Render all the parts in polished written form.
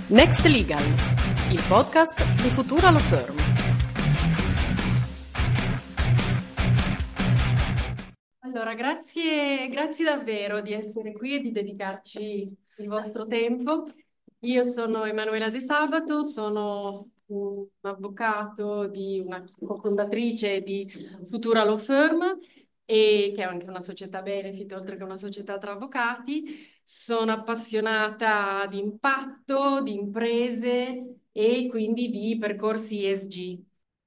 Next Legal, il podcast di Futura Law Firm. Allora, grazie davvero di essere qui e di dedicarci il vostro tempo. Io sono Emanuela De Sabato, sono un avvocato una cofondatrice di Futura Law Firm e che è anche una società benefit, oltre che una società tra avvocati. Sono appassionata di impatto, di imprese e quindi di percorsi ESG.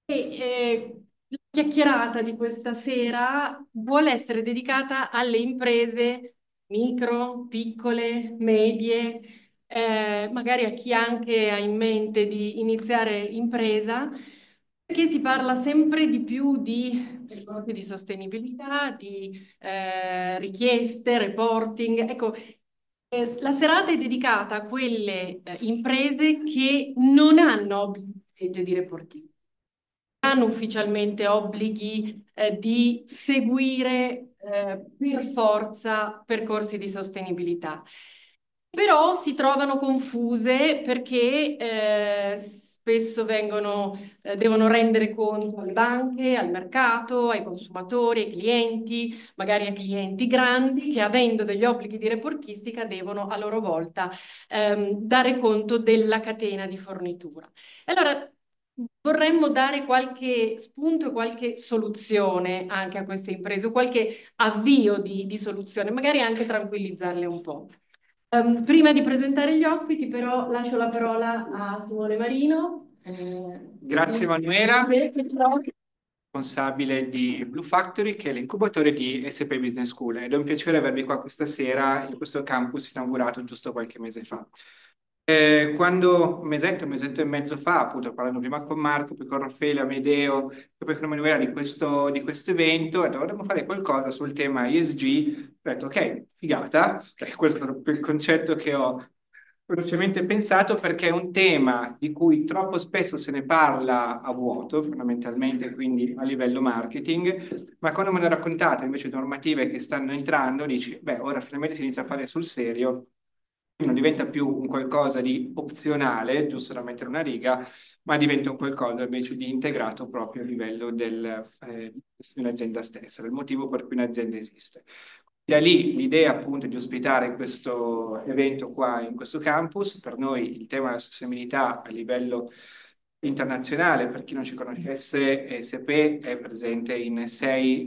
La chiacchierata di questa sera vuole essere dedicata alle imprese micro, piccole, medie, magari a chi anche ha in mente di iniziare impresa, perché si parla sempre di più di percorsi di sostenibilità, di richieste, reporting. Ecco, la serata è dedicata a quelle imprese che non hanno obblighi di reporting, hanno ufficialmente obblighi di seguire per forza percorsi di sostenibilità. Però si trovano confuse perché spesso devono rendere conto alle banche, al mercato, ai consumatori, ai clienti, magari a clienti grandi che, avendo degli obblighi di reportistica, devono a loro volta dare conto della catena di fornitura. Allora, vorremmo dare qualche spunto e qualche soluzione anche a queste imprese, o qualche avvio di soluzione, magari anche tranquillizzarle un po'. Prima di presentare gli ospiti, però, lascio la parola a Simone Marino. Grazie Emanuela, responsabile di Blue Factory, che è l'incubatore di SP Business School, ed è un piacere avervi qua questa sera in questo campus inaugurato giusto qualche mese fa. Quando un mesetto e mezzo fa, appunto parlando prima con Marco, poi con Raffaele, Amedeo, e poi con Emanuela di questo evento, dovremmo fare qualcosa sul tema ESG. Ho detto, ok, figata, questo è il concetto che ho velocemente pensato, perché è un tema di cui troppo spesso se ne parla a vuoto, fondamentalmente, quindi a livello marketing, ma quando me ne raccontate invece normative che stanno entrando, dici, beh, ora finalmente si inizia a fare sul serio, non diventa più un qualcosa di opzionale, giusto da mettere una riga, ma diventa un qualcosa invece di integrato proprio a livello di un'azienda stessa, del motivo per cui un'azienda esiste. Da lì l'idea appunto di ospitare questo evento qua in questo campus. Per noi il tema della sostenibilità a livello internazionale, per chi non ci conoscesse, SAP è presente in 6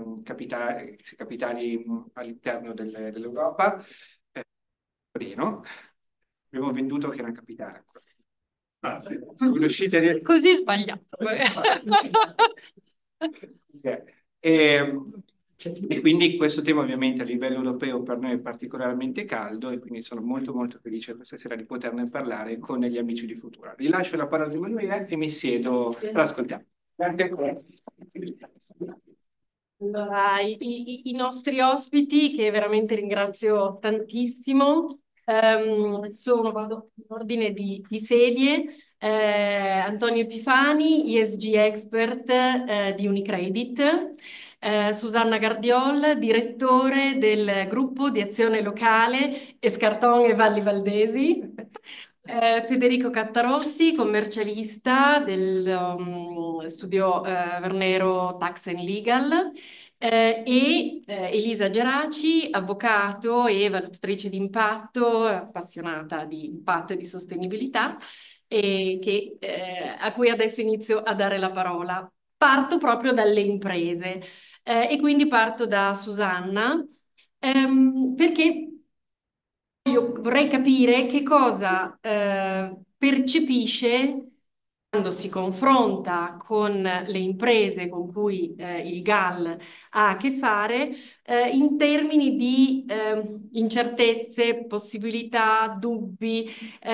capitali all'interno dell'Europa. Torino, abbiamo venduto che era una capitale ancora. Così sbagliato. E, e quindi questo tema ovviamente a livello europeo per noi è particolarmente caldo, e quindi sono molto molto felice questa sera di poterne parlare con gli amici di Futura. Rilascio la parola a Emanuele e mi siedo per ascoltare. Grazie ancora. Allora, i nostri ospiti, che veramente ringrazio tantissimo, vado in ordine di sedie. Antonio Epifani, ESG expert di Unicredit. Susanna Gardiol, direttore del gruppo di azione locale Escarton e Valli Valdesi. Federico Cattarossi, commercialista del studio Vernero Tax and Legal. Elisa Geraci, avvocato e valutatrice di impatto, appassionata di impatto e di sostenibilità, a cui adesso inizio a dare la parola. Parto proprio dalle imprese e quindi parto da Susanna, perché io vorrei capire che cosa percepisce quando si confronta con le imprese con cui il GAL ha a che fare, in termini di incertezze, possibilità, dubbi,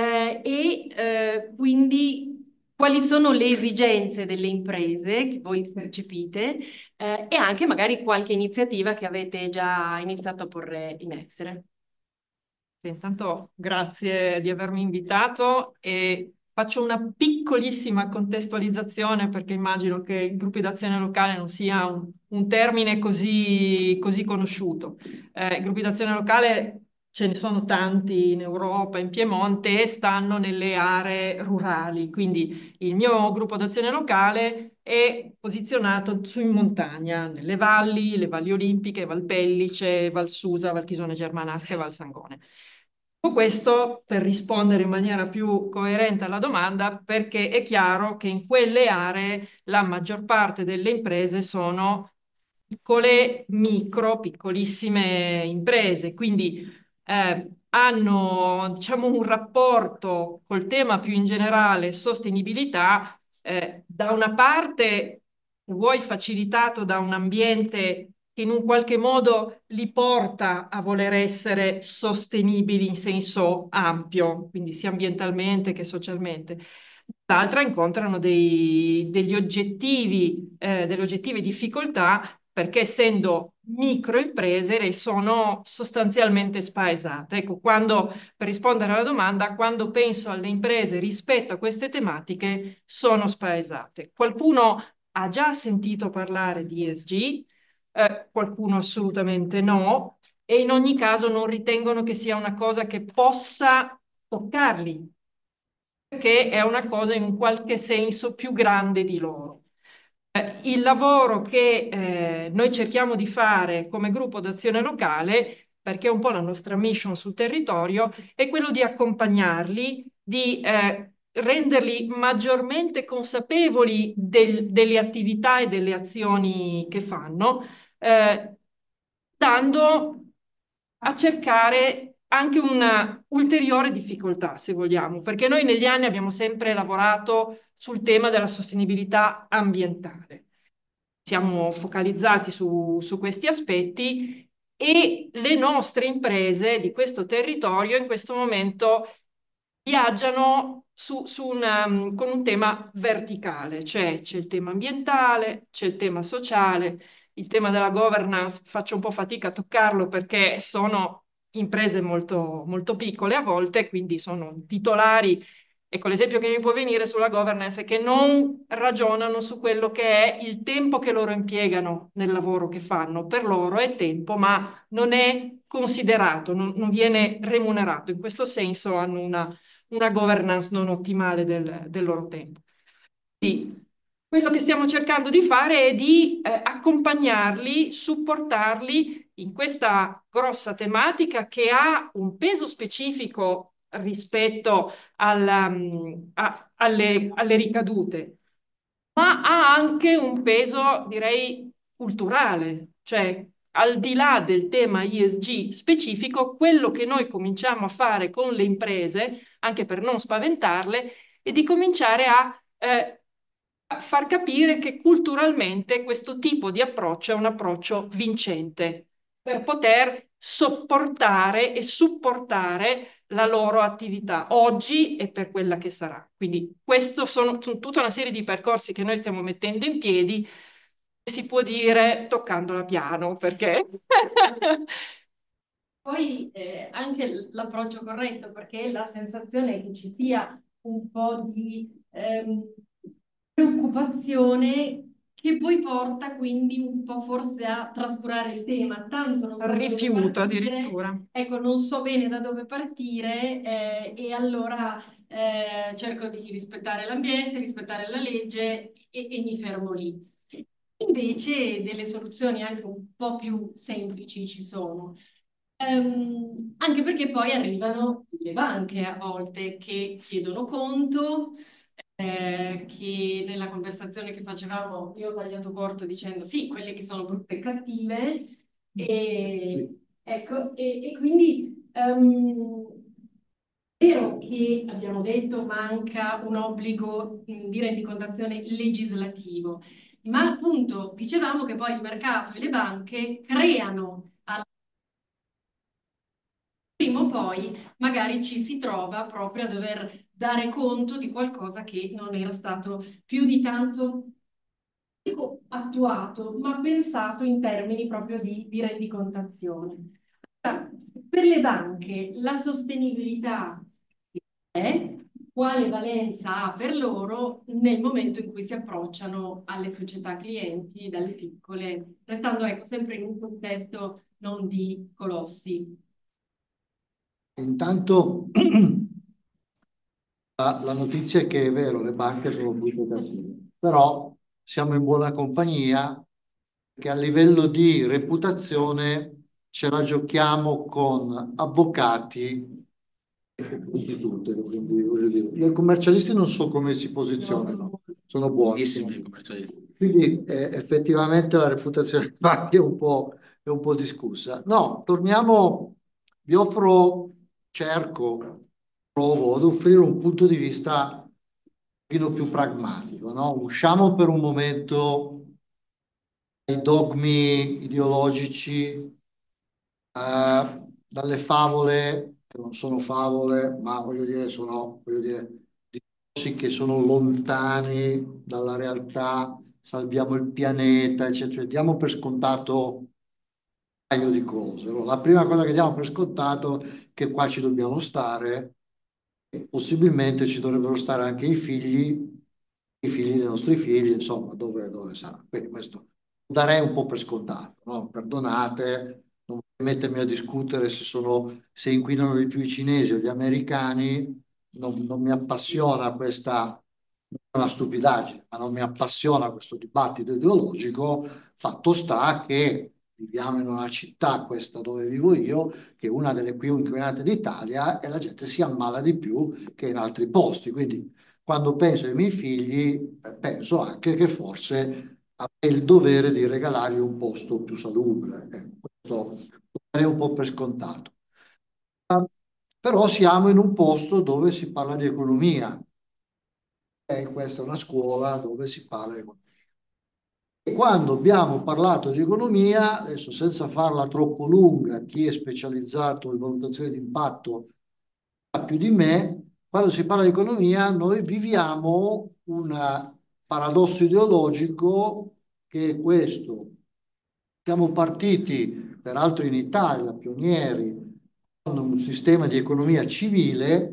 quindi quali sono le esigenze delle imprese che voi percepite, e anche magari qualche iniziativa che avete già iniziato a porre in essere. Sì, intanto grazie di avermi invitato e faccio una piccolissima contestualizzazione, perché immagino che i gruppi d'azione locale non sia un termine così conosciuto. I gruppi d'azione locale ce ne sono tanti in Europa, in Piemonte, e stanno nelle aree rurali. Quindi il mio gruppo d'azione locale è posizionato su in montagna, nelle valli, le valli olimpiche, Val Pellice, Val Susa, Val Chisone Germanasca e Val Sangone. Tutto questo per rispondere in maniera più coerente alla domanda, perché è chiaro che in quelle aree la maggior parte delle imprese sono piccole, micro, piccolissime imprese, quindi hanno, diciamo, un rapporto col tema più in generale, sostenibilità, da una parte, vuoi facilitato da un ambiente che in un qualche modo li porta a voler essere sostenibili in senso ampio, quindi sia ambientalmente che socialmente. Dall'altra incontrano delle oggettive difficoltà perché essendo microimprese le sono sostanzialmente spaesate. Ecco, per rispondere alla domanda, quando penso alle imprese rispetto a queste tematiche, sono spaesate. Qualcuno ha già sentito parlare di ESG, qualcuno assolutamente no, e in ogni caso non ritengono che sia una cosa che possa toccarli, perché è una cosa in un qualche senso più grande di loro. Il lavoro che noi cerchiamo di fare come gruppo d'azione locale, perché è un po' la nostra mission sul territorio, è quello di accompagnarli, di renderli maggiormente consapevoli delle attività e delle azioni che fanno, dando a cercare anche una ulteriore difficoltà, se vogliamo, perché noi negli anni abbiamo sempre lavorato sul tema della sostenibilità ambientale. Siamo focalizzati su questi aspetti e le nostre imprese di questo territorio in questo momento viaggiano con un tema verticale, cioè c'è il tema ambientale, c'è il tema sociale, il tema della governance. Faccio un po' fatica a toccarlo perché sono imprese molto, molto piccole a volte, quindi sono titolari. Ecco, l'esempio che mi può venire sulla governance è che non ragionano su quello che è il tempo che loro impiegano nel lavoro che fanno. Per loro è tempo, ma non è considerato, non viene remunerato. In questo senso hanno una governance non ottimale del loro tempo. Quindi, quello che stiamo cercando di fare è di accompagnarli, supportarli in questa grossa tematica che ha un peso specifico rispetto alle ricadute, ma ha anche un peso, direi, culturale, cioè al di là del tema ESG specifico, quello che noi cominciamo a fare con le imprese, anche per non spaventarle, è di cominciare a far capire che culturalmente questo tipo di approccio è un approccio vincente per poter sopportare e supportare la loro attività oggi e per quella che sarà. Quindi questo sono tutta una serie di percorsi che noi stiamo mettendo in piedi, si può dire toccandola piano, perché Poi anche l'approccio corretto, perché la sensazione è che ci sia un po' di preoccupazione che poi porta quindi un po' forse a trascurare il tema, tanto non so da dove rifiuto partire, addirittura. ecco, non so bene da dove partire e allora cerco di rispettare l'ambiente, rispettare la legge e mi fermo lì. Invece delle soluzioni anche un po' più semplici ci sono. Anche perché poi arrivano le banche a volte che chiedono conto, che nella conversazione che facevamo io ho tagliato corto dicendo sì, quelle che sono brutte e cattive, e, ecco, e quindi è vero che abbiamo detto manca un obbligo di rendicontazione legislativo, ma appunto dicevamo che poi il mercato e le banche creano prima o poi magari ci si trova proprio a dover dare conto di qualcosa che non era stato più di tanto dico, attuato, ma pensato in termini proprio di rendicontazione. Allora, per le banche la sostenibilità è quale valenza ha per loro nel momento in cui si approcciano alle società clienti, dalle piccole, restando ecco, sempre in un contesto non di colossi. Intanto la notizia è che è vero, le banche sono brutto cattive, però siamo in buona compagnia perché a livello di reputazione ce la giochiamo con avvocati e prostitute. Quindi, voglio dire, i commercialisti non so come si posizionano, sono buoni. Buonissimi i commercialisti. Quindi effettivamente la reputazione delle banche è un po' discussa. No, torniamo, vi offro, cerco, provo ad offrire un punto di vista un pochino più pragmatico, no? Usciamo per un momento dai dogmi ideologici, dalle favole, che non sono favole, ma voglio dire, sono, voglio dire, discorsi che sono lontani dalla realtà, salviamo il pianeta, eccetera. Diamo per scontato un paio di cose. Allora, la prima cosa che diamo per scontato è che qua ci dobbiamo stare e possibilmente ci dovrebbero stare anche i figli dei nostri figli, insomma, dove sarà. Quindi questo lo darei un po' per scontato, no? Perdonate, non voglio mettermi a discutere se inquinano di più i cinesi o gli americani, non mi appassiona questa, è una stupidaggine, ma non mi appassiona questo dibattito ideologico. Fatto sta che viviamo in una città, questa dove vivo io, che è una delle più inquinate d'Italia e la gente si ammala di più che in altri posti. Quindi quando penso ai miei figli, penso anche che forse avrei il dovere di regalargli un posto più salubre. Questo lo darei un po' per scontato. Però siamo in un posto dove si parla di economia. E questa è una scuola dove si parla di economia. E quando abbiamo parlato di economia, adesso senza farla troppo lunga, chi è specializzato in valutazione di impatto sa più di me, quando si parla di economia noi viviamo un paradosso ideologico che è questo. Siamo partiti, peraltro in Italia, pionieri, con un sistema di economia civile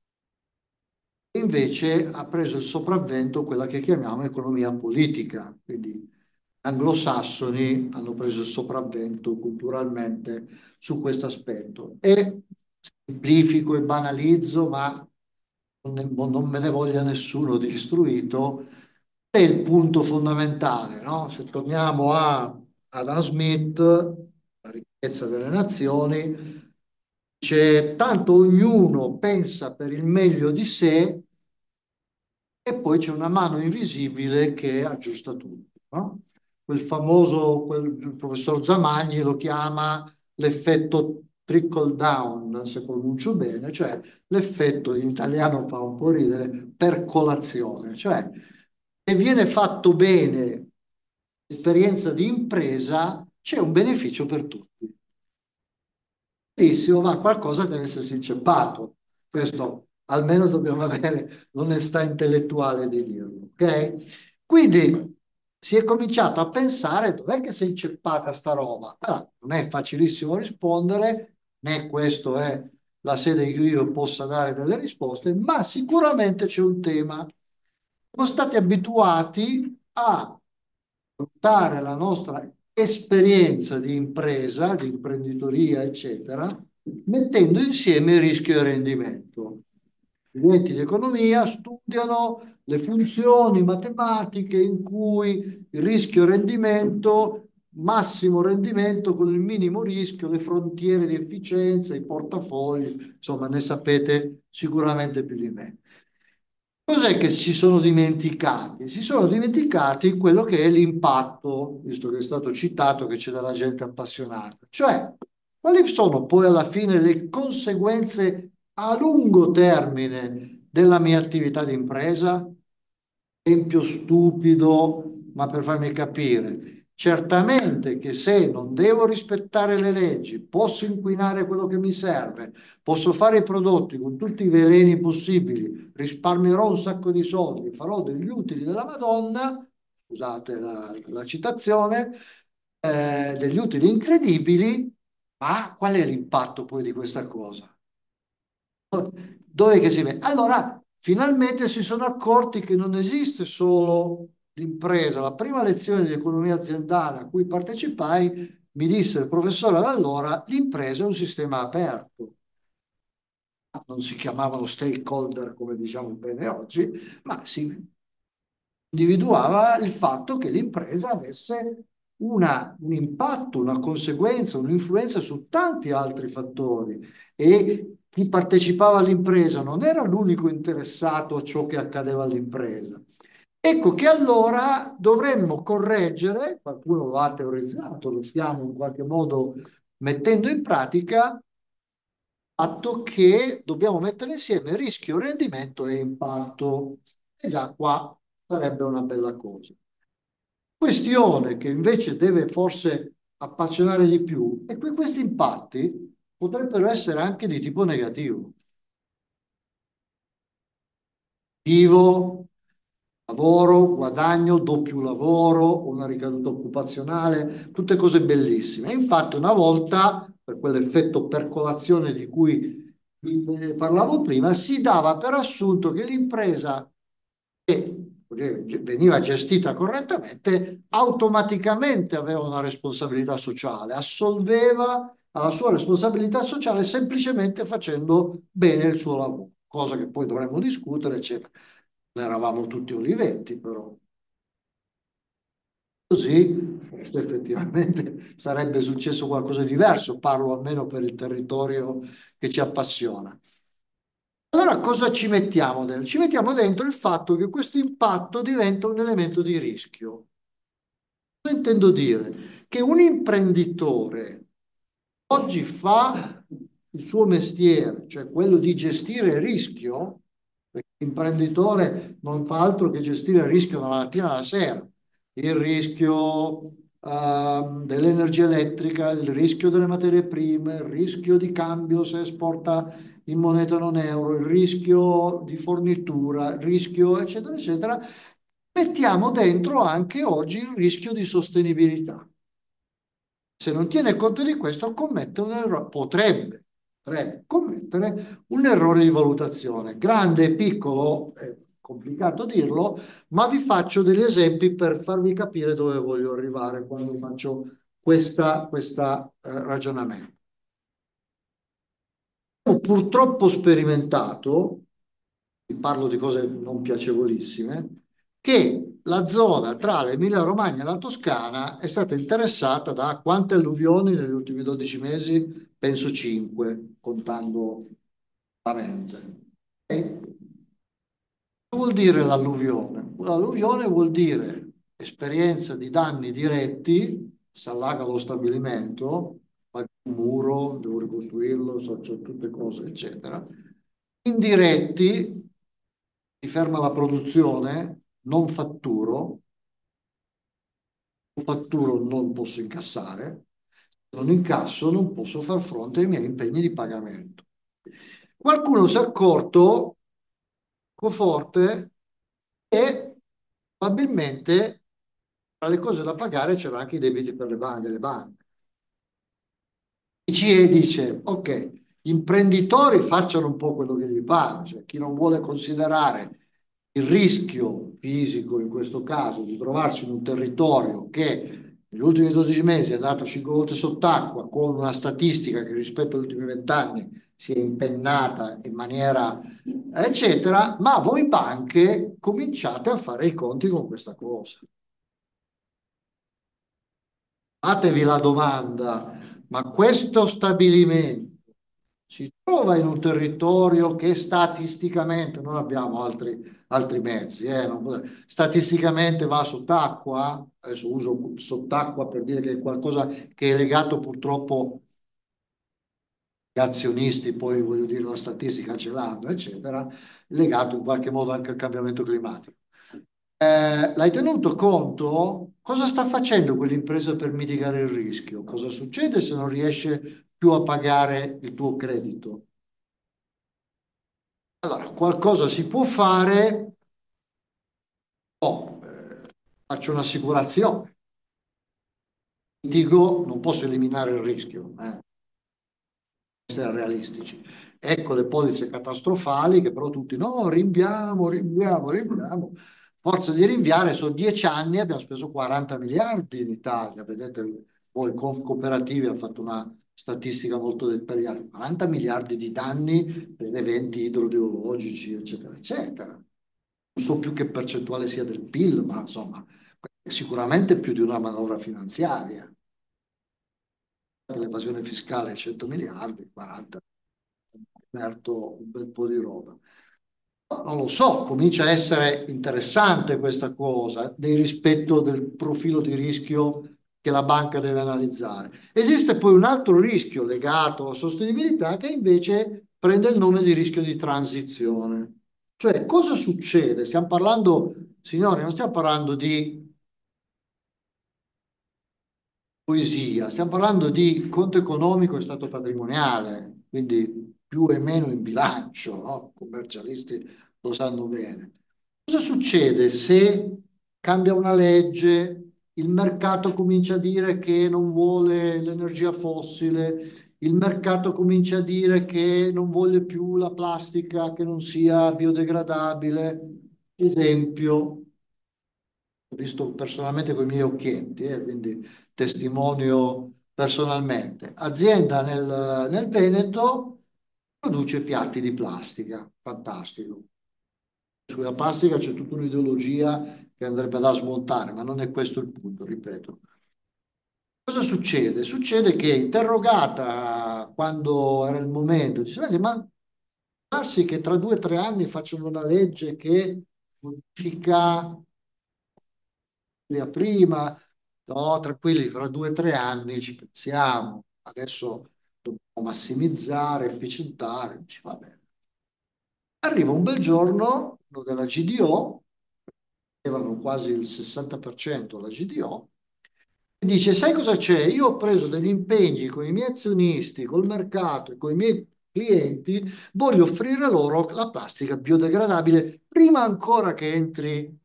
e invece ha preso il sopravvento quella che chiamiamo economia politica. Quindi anglosassoni hanno preso il sopravvento culturalmente su questo aspetto. E semplifico e banalizzo, ma non me ne voglia nessuno di istruito, è il punto fondamentale, no? Se torniamo a Adam Smith, La ricchezza delle nazioni, c'è tanto ognuno pensa per il meglio di sé e poi c'è una mano invisibile che aggiusta tutto, no? Quel famoso, il professor Zamagni lo chiama l'effetto trickle down, se pronuncio bene, cioè l'effetto in italiano fa un po' ridere, percolazione, cioè se viene fatto bene l'esperienza di impresa c'è un beneficio per tutti. Benissimo, ma qualcosa deve essersi inceppato. Questo almeno dobbiamo avere l'onestà intellettuale di dirlo, ok? Quindi si è cominciato a pensare dov'è che si è inceppata sta roba. Allora, non è facilissimo rispondere, né questo è la sede in cui io possa dare delle risposte, ma sicuramente c'è un tema. Siamo stati abituati a portare la nostra esperienza di impresa, di imprenditoria, eccetera, mettendo insieme rischio e rendimento. Gli studenti di economia studiano le funzioni matematiche in cui il rischio e rendimento, massimo rendimento con il minimo rischio, le frontiere di efficienza, i portafogli, insomma ne sapete sicuramente più di me. Cos'è che ci sono dimenticati? Si sono dimenticati quello che è l'impatto, visto che è stato citato che c'è della gente appassionata. Cioè, quali sono poi alla fine le conseguenze a lungo termine della mia attività di impresa? Esempio stupido, ma per farmi capire. Certamente che se non devo rispettare le leggi, posso inquinare quello che mi serve, posso fare i prodotti con tutti i veleni possibili, risparmierò un sacco di soldi, farò degli utili della Madonna, scusate la citazione, degli utili incredibili, ma qual è l'impatto poi di questa cosa? Dove che si vede? Allora, finalmente si sono accorti che non esiste solo l'impresa. La prima lezione di economia aziendale a cui partecipai mi disse il professore da allora, l'impresa è un sistema aperto. non si chiamavano stakeholder come diciamo bene oggi, ma si individuava il fatto che l'impresa avesse un impatto, una conseguenza, un'influenza su tanti altri fattori e chi partecipava all'impresa non era l'unico interessato a ciò che accadeva all'impresa. Ecco che allora dovremmo correggere, qualcuno lo ha teorizzato, lo stiamo in qualche modo mettendo in pratica, fatto che dobbiamo mettere insieme rischio, rendimento e impatto. E già qua sarebbe una bella cosa. Questione che invece deve forse appassionare di più è che questi impatti potrebbero essere anche di tipo negativo. Lavoro, guadagno, doppio lavoro, una ricaduta occupazionale, tutte cose bellissime. Infatti, una volta, per quell'effetto percolazione di cui parlavo prima, si dava per assunto che l'impresa che veniva gestita correttamente automaticamente aveva una responsabilità sociale, assolveva alla sua responsabilità sociale semplicemente facendo bene il suo lavoro, cosa che poi dovremmo discutere, eccetera. Non eravamo tutti olivetti, però. Così effettivamente sarebbe successo qualcosa di diverso, parlo almeno per il territorio che ci appassiona. Allora cosa ci mettiamo dentro? Ci mettiamo dentro il fatto che questo impatto diventa un elemento di rischio. Cosa intendo dire? Che un imprenditore oggi fa il suo mestiere, cioè quello di gestire il rischio, perché l'imprenditore non fa altro che gestire il rischio dalla mattina alla sera, il rischio dell'energia elettrica, il rischio delle materie prime, il rischio di cambio se esporta in moneta non euro, il rischio di fornitura, il rischio eccetera eccetera. Mettiamo dentro anche oggi il rischio di sostenibilità. Se non tiene conto di questo, commette un errore, potrebbe commettere un errore di valutazione. Grande e piccolo, è complicato dirlo, ma vi faccio degli esempi per farvi capire dove voglio arrivare quando faccio questo ragionamento. Ho purtroppo sperimentato, vi parlo di cose non piacevolissime, che la zona tra l'Emilia-Romagna e la Toscana è stata interessata da quante alluvioni negli ultimi 12 mesi? Penso 5, contando la mente. E cosa vuol dire l'alluvione? L'alluvione vuol dire esperienza di danni diretti, si allaga lo stabilimento, fa un muro, devo ricostruirlo, so tutte cose, eccetera. Indiretti, si ferma la produzione, non fatturo, non posso incassare, se non incasso non posso far fronte ai miei impegni di pagamento. Qualcuno si è accorto, forte, e probabilmente tra le cose da pagare c'erano anche i debiti per le banche, delle banche. Il CE dice, ok, gli imprenditori facciano un po' quello che gli pare, cioè chi non vuole considerare il rischio fisico in questo caso di trovarsi in un territorio che negli ultimi 12 mesi è andato 5 volte sott'acqua con una statistica che rispetto agli ultimi 20 anni si è impennata in maniera eccetera, ma voi banche cominciate a fare i conti con questa cosa. Fatevi la domanda, ma questo stabilimento si trova in un territorio che statisticamente, non abbiamo altri mezzi, statisticamente va sott'acqua, adesso uso sott'acqua per dire che è qualcosa che è legato purtroppo agli azionisti, poi voglio dire la statistica ce l'hanno, eccetera, legato in qualche modo anche al cambiamento climatico. L'hai tenuto conto? Cosa sta facendo quell'impresa per mitigare il rischio? Cosa succede se non riesce più a pagare il tuo credito? Allora, qualcosa si può fare, faccio un'assicurazione, mitigo, non posso eliminare il rischio, essere realistici. Ecco le polizze catastrofali che però tutti, no, rinviamo. Forza di rinviare, sono 10 anni, abbiamo speso 40 miliardi in Italia, vedete, voi Confcooperativi ha fatto una statistica molto dettagliata, 40 miliardi di danni per eventi idrogeologici, eccetera, eccetera. Non so più che percentuale sia del PIL, ma insomma, è sicuramente più di una manovra finanziaria. L'evasione fiscale 100 miliardi, 40, aperto un bel po' di roba. Non lo so, comincia a essere interessante questa cosa, del rispetto del profilo di rischio che la banca deve analizzare. Esiste poi un altro rischio legato alla sostenibilità che invece prende il nome di rischio di transizione. Cioè, cosa succede? Stiamo parlando, signori, non stiamo parlando di poesia, stiamo parlando di conto economico e stato patrimoniale, quindi più e meno in bilancio, no? I commercialisti lo sanno bene. Cosa succede se cambia una legge, il mercato comincia a dire che non vuole l'energia fossile, il mercato comincia a dire che non vuole più la plastica che non sia biodegradabile? Esempio, ho visto personalmente con i miei occhietti, quindi testimonio personalmente. Azienda nel Veneto produce piatti di plastica, fantastico. Sulla plastica c'è tutta un'ideologia che andrebbe da smontare, ma non è questo il punto, ripeto. Cosa succede? Succede che interrogata quando era il momento, dice, "Senti, ma darsi che tra 2 o 3 anni facciano una legge che modifica prima, no, tranquilli, fra 2 o 3 anni ci pensiamo, adesso dobbiamo massimizzare, efficientare, dice, va bene. Arriva un bel giorno, uno della GDO, avevano quasi il 60% la GDO, e dice, sai cosa c'è? Io ho preso degli impegni con i miei azionisti, col mercato e con i miei clienti, voglio offrire loro la plastica biodegradabile prima ancora che entri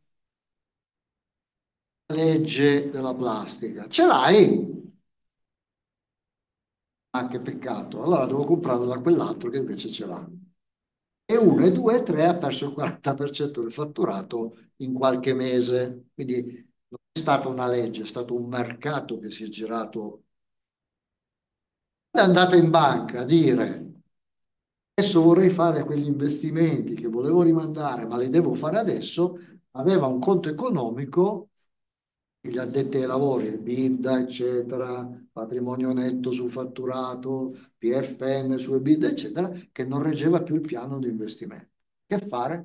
la legge della plastica. Ce l'hai? Ah, che peccato. Allora devo comprarlo da quell'altro che invece ce l'ha. E uno, e due, e tre ha perso il 40% del fatturato in qualche mese. Quindi non è stata una legge, è stato un mercato che si è girato. È andata in banca a dire adesso vorrei fare quegli investimenti che volevo rimandare, ma li devo fare adesso. Aveva un conto economico, gli addetti ai lavori, il BID, eccetera, patrimonio netto sul fatturato, PFN su EBITDA, eccetera, che non reggeva più il piano di investimento. Che fare?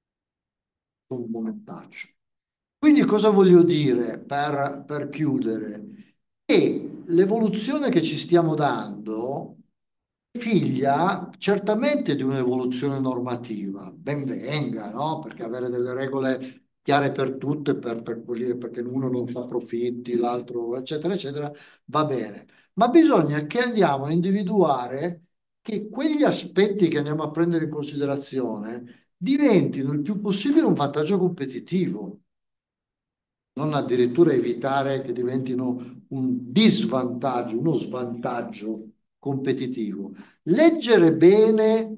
Un momentaccio. Quindi cosa voglio dire per chiudere? Che l'evoluzione che ci stiamo dando è figlia certamente di un'evoluzione normativa, ben venga, no? Perché avere delle regole chiare per tutte, perché uno non fa profitti, l'altro, eccetera, eccetera, va bene. Ma bisogna che andiamo a individuare che quegli aspetti che andiamo a prendere in considerazione diventino il più possibile un vantaggio competitivo, non addirittura evitare che diventino un disvantaggio, uno svantaggio competitivo. Leggere bene,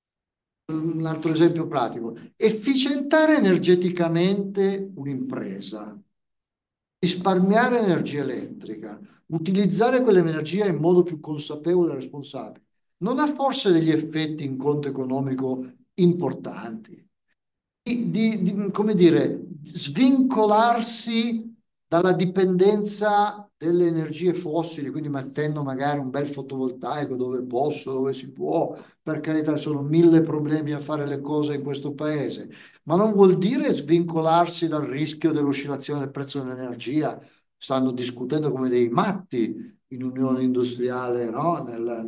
un altro esempio pratico, efficientare energeticamente un'impresa, risparmiare energia elettrica, utilizzare quell'energia in modo più consapevole e responsabile. Non ha forse degli effetti in conto economico importanti? Come dire, svincolarsi dalla dipendenza delle energie fossili, quindi mettendo magari un bel fotovoltaico dove posso, dove si può, per carità, sono mille problemi a fare le cose in questo paese, ma non vuol dire svincolarsi dal rischio dell'oscillazione del prezzo dell'energia. Stanno discutendo come dei matti in Unione Industriale, no?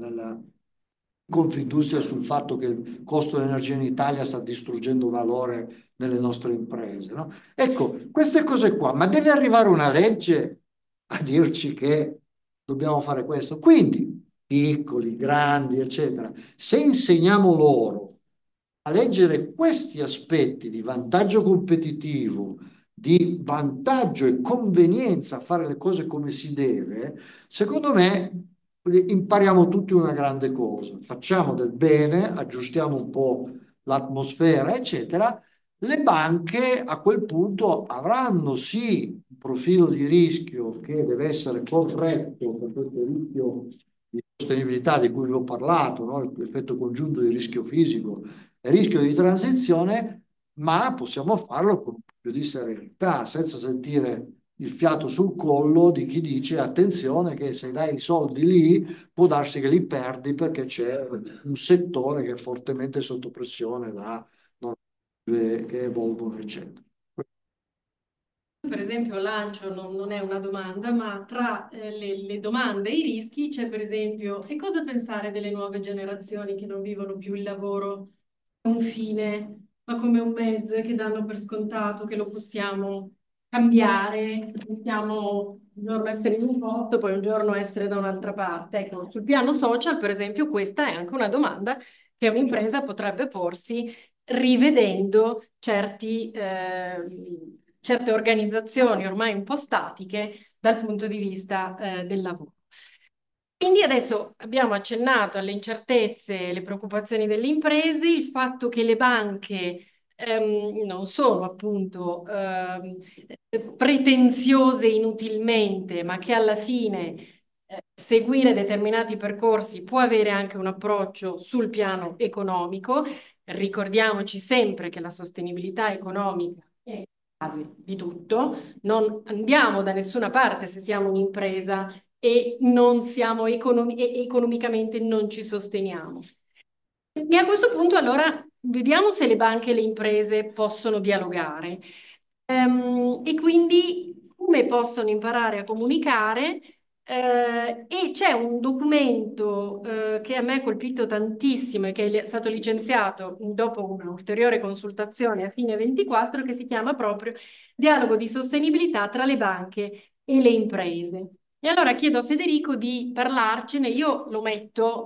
Confindustria sul fatto che il costo dell'energia in Italia sta distruggendo valore nelle nostre imprese, no? Ecco, queste cose qua, ma deve arrivare una legge a dirci che dobbiamo fare questo. Quindi, piccoli, grandi, eccetera, se insegniamo loro a leggere questi aspetti di vantaggio competitivo, di vantaggio e convenienza a fare le cose come si deve, secondo me impariamo tutti una grande cosa, facciamo del bene, aggiustiamo un po' l'atmosfera, eccetera. Le banche a quel punto avranno sì un profilo di rischio che deve essere corretto per questo rischio di sostenibilità di cui vi ho parlato, no? L'effetto congiunto di rischio fisico e rischio di transizione, ma possiamo farlo con un po' più di serenità, senza sentire il fiato sul collo di chi dice attenzione che se dai i soldi lì può darsi che li perdi perché c'è un settore che è fortemente sotto pressione da normative che evolvono, eccetera. Per esempio, lancio non è una domanda, ma tra le domande e i rischi c'è per esempio, e cosa pensare delle nuove generazioni che non vivono più il lavoro come un fine, ma come un mezzo e che danno per scontato che lo possiamo cambiare, che possiamo un giorno essere in un posto, poi un giorno essere da un'altra parte. Ecco, sul piano social, per esempio, questa è anche una domanda che un'impresa potrebbe porsi rivedendo certe organizzazioni ormai un po' statiche dal punto di vista del lavoro. Quindi adesso abbiamo accennato alle incertezze, le preoccupazioni delle imprese, il fatto che le banche non sono appunto pretenziose inutilmente, ma che alla fine seguire determinati percorsi può avere anche un approccio sul piano economico. Ricordiamoci sempre che la sostenibilità economica è la base di tutto, non andiamo da nessuna parte se siamo un'impresa e non siamo economicamente non ci sosteniamo. E a questo punto allora vediamo se le banche e le imprese possono dialogare. E quindi come possono imparare a comunicare. E c'è un documento che a me ha colpito tantissimo e che è stato licenziato dopo un'ulteriore consultazione a fine 24 che si chiama proprio Dialogo di sostenibilità tra le banche e le imprese. E allora chiedo a Federico di parlarcene, io lo metto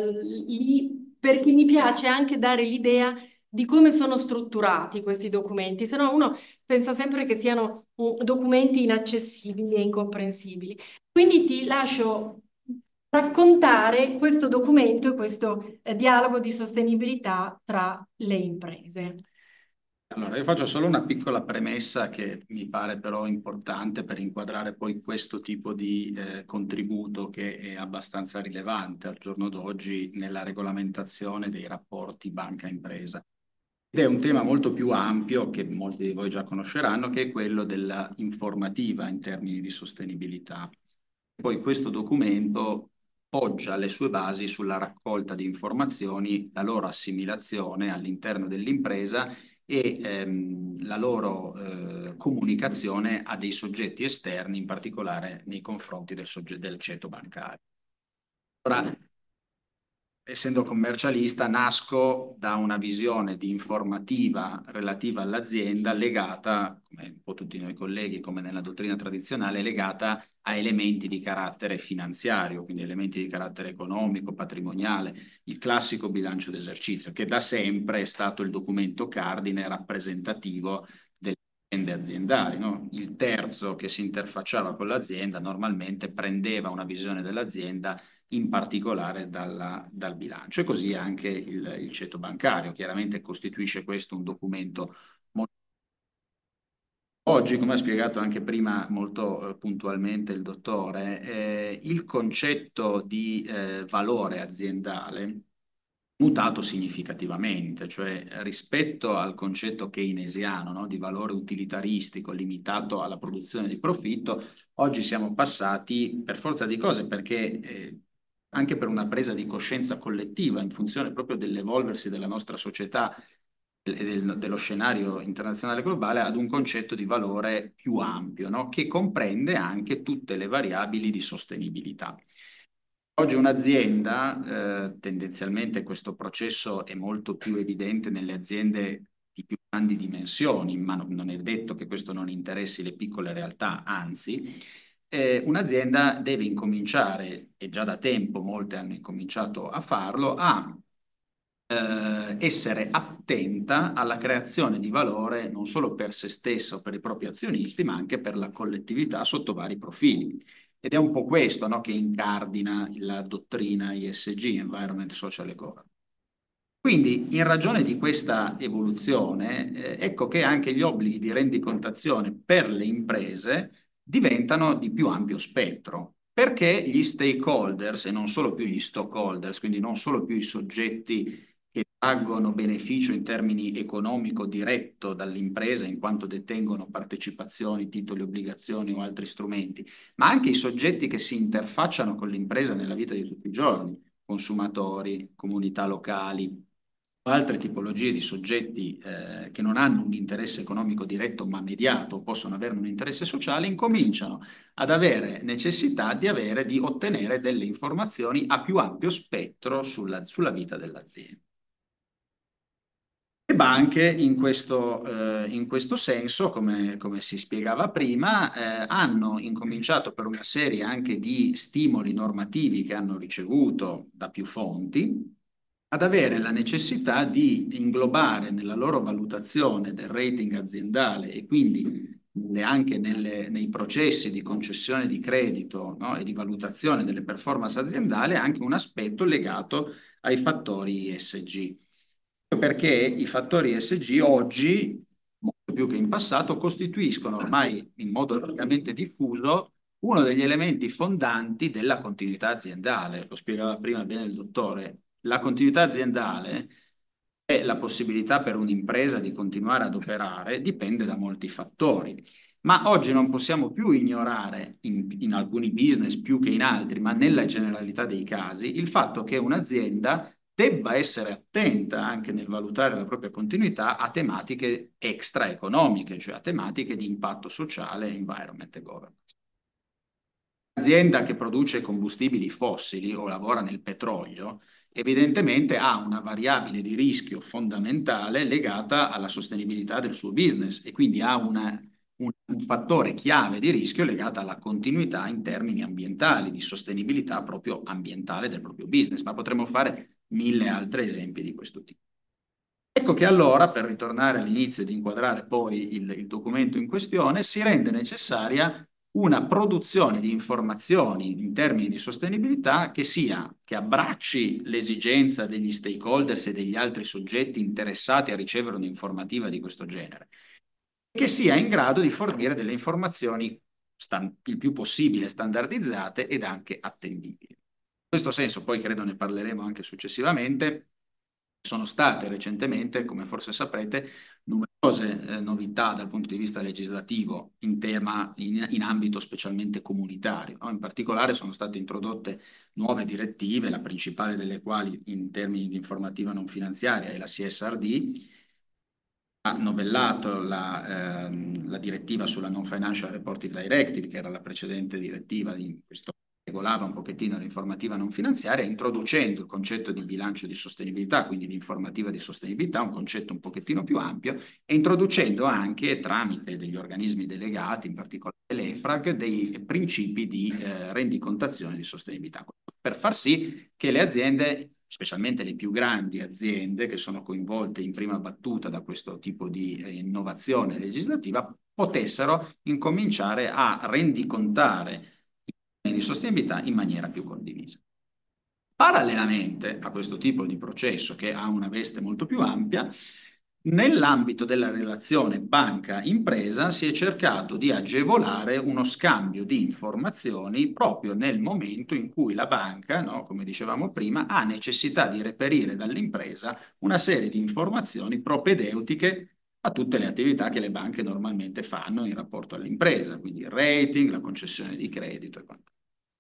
lì perché mi piace anche dare l'idea di come sono strutturati questi documenti, se no uno pensa sempre che siano documenti inaccessibili e incomprensibili. Quindi ti lascio raccontare questo documento e questo dialogo di sostenibilità tra le imprese. Allora, io faccio solo una piccola premessa che mi pare però importante per inquadrare poi questo tipo di contributo che è abbastanza rilevante al giorno d'oggi nella regolamentazione dei rapporti banca-impresa. Ed è un tema molto più ampio che molti di voi già conosceranno, che è quello della informativa in termini di sostenibilità. Poi questo documento poggia le sue basi sulla raccolta di informazioni, la loro assimilazione all'interno dell'impresa e la loro comunicazione a dei soggetti esterni, in particolare nei confronti del ceto bancario. Ora, essendo commercialista, nasco da una visione di informativa relativa all'azienda legata, come un po' tutti noi colleghi, come nella dottrina tradizionale, legata a elementi di carattere finanziario, quindi elementi di carattere economico, patrimoniale, il classico bilancio d'esercizio, che da sempre è stato il documento cardine rappresentativo delle aziende aziendali, no? Il terzo che si interfacciava con l'azienda normalmente prendeva una visione dell'azienda in particolare dal bilancio, e così anche il ceto bancario. Chiaramente costituisce questo un documento molto... Oggi, come ha spiegato anche prima molto puntualmente il dottore, il concetto di valore aziendale mutato significativamente, cioè rispetto al concetto keynesiano, no, di valore utilitaristico limitato alla produzione di profitto, oggi siamo passati per forza di cose, perché anche per una presa di coscienza collettiva in funzione proprio dell'evolversi della nostra società e dello scenario internazionale globale, ad un concetto di valore più ampio, no, che comprende anche tutte le variabili di sostenibilità. Oggi un'azienda, tendenzialmente questo processo è molto più evidente nelle aziende di più grandi dimensioni, ma non è detto che questo non interessi le piccole realtà, anzi, un'azienda deve incominciare, e già da tempo molte hanno incominciato a farlo, a essere attenta alla creazione di valore non solo per se stessa o per i propri azionisti, ma anche per la collettività sotto vari profili. Ed è un po' questo, no, che incardina la dottrina ESG, Environment, Social e Governance. Quindi, in ragione di questa evoluzione, ecco che anche gli obblighi di rendicontazione per le imprese diventano di più ampio spettro. perché gli stakeholders, e non solo più gli stockholders, quindi non solo più i soggetti che traggono beneficio in termini economico diretto dall'impresa in quanto detengono partecipazioni, titoli, obbligazioni o altri strumenti, ma anche i soggetti che si interfacciano con l'impresa nella vita di tutti i giorni, consumatori, comunità locali, o altre tipologie di soggetti che non hanno un interesse economico diretto ma mediato, possono avere un interesse sociale, incominciano ad avere necessità di ottenere delle informazioni a più ampio spettro sulla vita dell'azienda. Le banche in questo senso, come si spiegava prima, hanno incominciato per una serie anche di stimoli normativi che hanno ricevuto da più fonti, ad avere la necessità di inglobare nella loro valutazione del rating aziendale e quindi anche nei processi di concessione di credito, no, e di valutazione delle performance aziendali anche un aspetto legato ai fattori ESG. Perché i fattori ESG oggi, molto più che in passato, costituiscono ormai in modo largamente diffuso uno degli elementi fondanti della continuità aziendale. Lo spiegava prima bene il dottore. La continuità aziendale e la possibilità per un'impresa di continuare ad operare dipende da molti fattori. Ma oggi non possiamo più ignorare, in alcuni business più che in altri, ma nella generalità dei casi, il fatto che un'azienda debba essere attenta anche nel valutare la propria continuità a tematiche extraeconomiche, cioè a tematiche di impatto sociale, environment e governance. Un'azienda che produce combustibili fossili o lavora nel petrolio evidentemente ha una variabile di rischio fondamentale legata alla sostenibilità del suo business e quindi ha un fattore chiave di rischio legato alla continuità in termini ambientali, di sostenibilità proprio ambientale del proprio business, ma potremmo fare 1000 altri esempi di questo tipo. Ecco che allora, per ritornare all'inizio ed inquadrare poi il documento in questione, si rende necessaria una produzione di informazioni in termini di sostenibilità che abbracci l'esigenza degli stakeholders e degli altri soggetti interessati a ricevere un'informativa di questo genere, e che sia in grado di fornire delle informazioni il più possibile standardizzate ed anche attendibili. In questo senso, poi credo ne parleremo anche successivamente, sono state recentemente, come forse saprete, numerose novità dal punto di vista legislativo in ambito specialmente comunitario, no? In particolare sono state introdotte nuove direttive, la principale delle quali in termini di informativa non finanziaria è la CSRD, ha novellato la direttiva sulla Non Financial Reporting Directive, che era la precedente direttiva di questo regolava un pochettino l'informativa non finanziaria, introducendo il concetto di bilancio di sostenibilità, quindi di informativa di sostenibilità, un concetto un pochettino più ampio, e introducendo anche, tramite degli organismi delegati, in particolare l'EFRAG, dei principi di rendicontazione di sostenibilità, per far sì che le aziende, specialmente le più grandi aziende che sono coinvolte in prima battuta da questo tipo di innovazione legislativa, potessero incominciare a rendicontare di sostenibilità in maniera più condivisa. Parallelamente a questo tipo di processo, che ha una veste molto più ampia, nell'ambito della relazione banca-impresa si è cercato di agevolare uno scambio di informazioni proprio nel momento in cui la banca, no, come dicevamo prima, ha necessità di reperire dall'impresa una serie di informazioni propedeutiche a tutte le attività che le banche normalmente fanno in rapporto all'impresa, quindi il rating, la concessione di credito e quant'altro.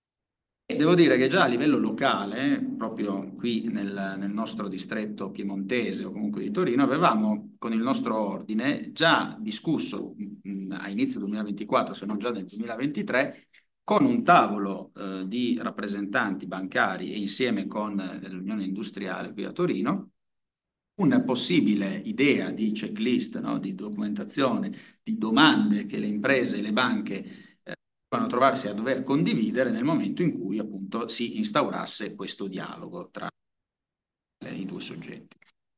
E devo dire che già a livello locale, proprio qui nel nostro distretto piemontese o comunque di Torino, avevamo con il nostro ordine già discusso a inizio 2024, se non già nel 2023, con un tavolo di rappresentanti bancari e insieme con l'Unione Industriale qui a Torino, una possibile idea di checklist, no, di documentazione, di domande che le imprese e le banche a trovarsi a dover condividere nel momento in cui appunto si instaurasse questo dialogo tra i due soggetti.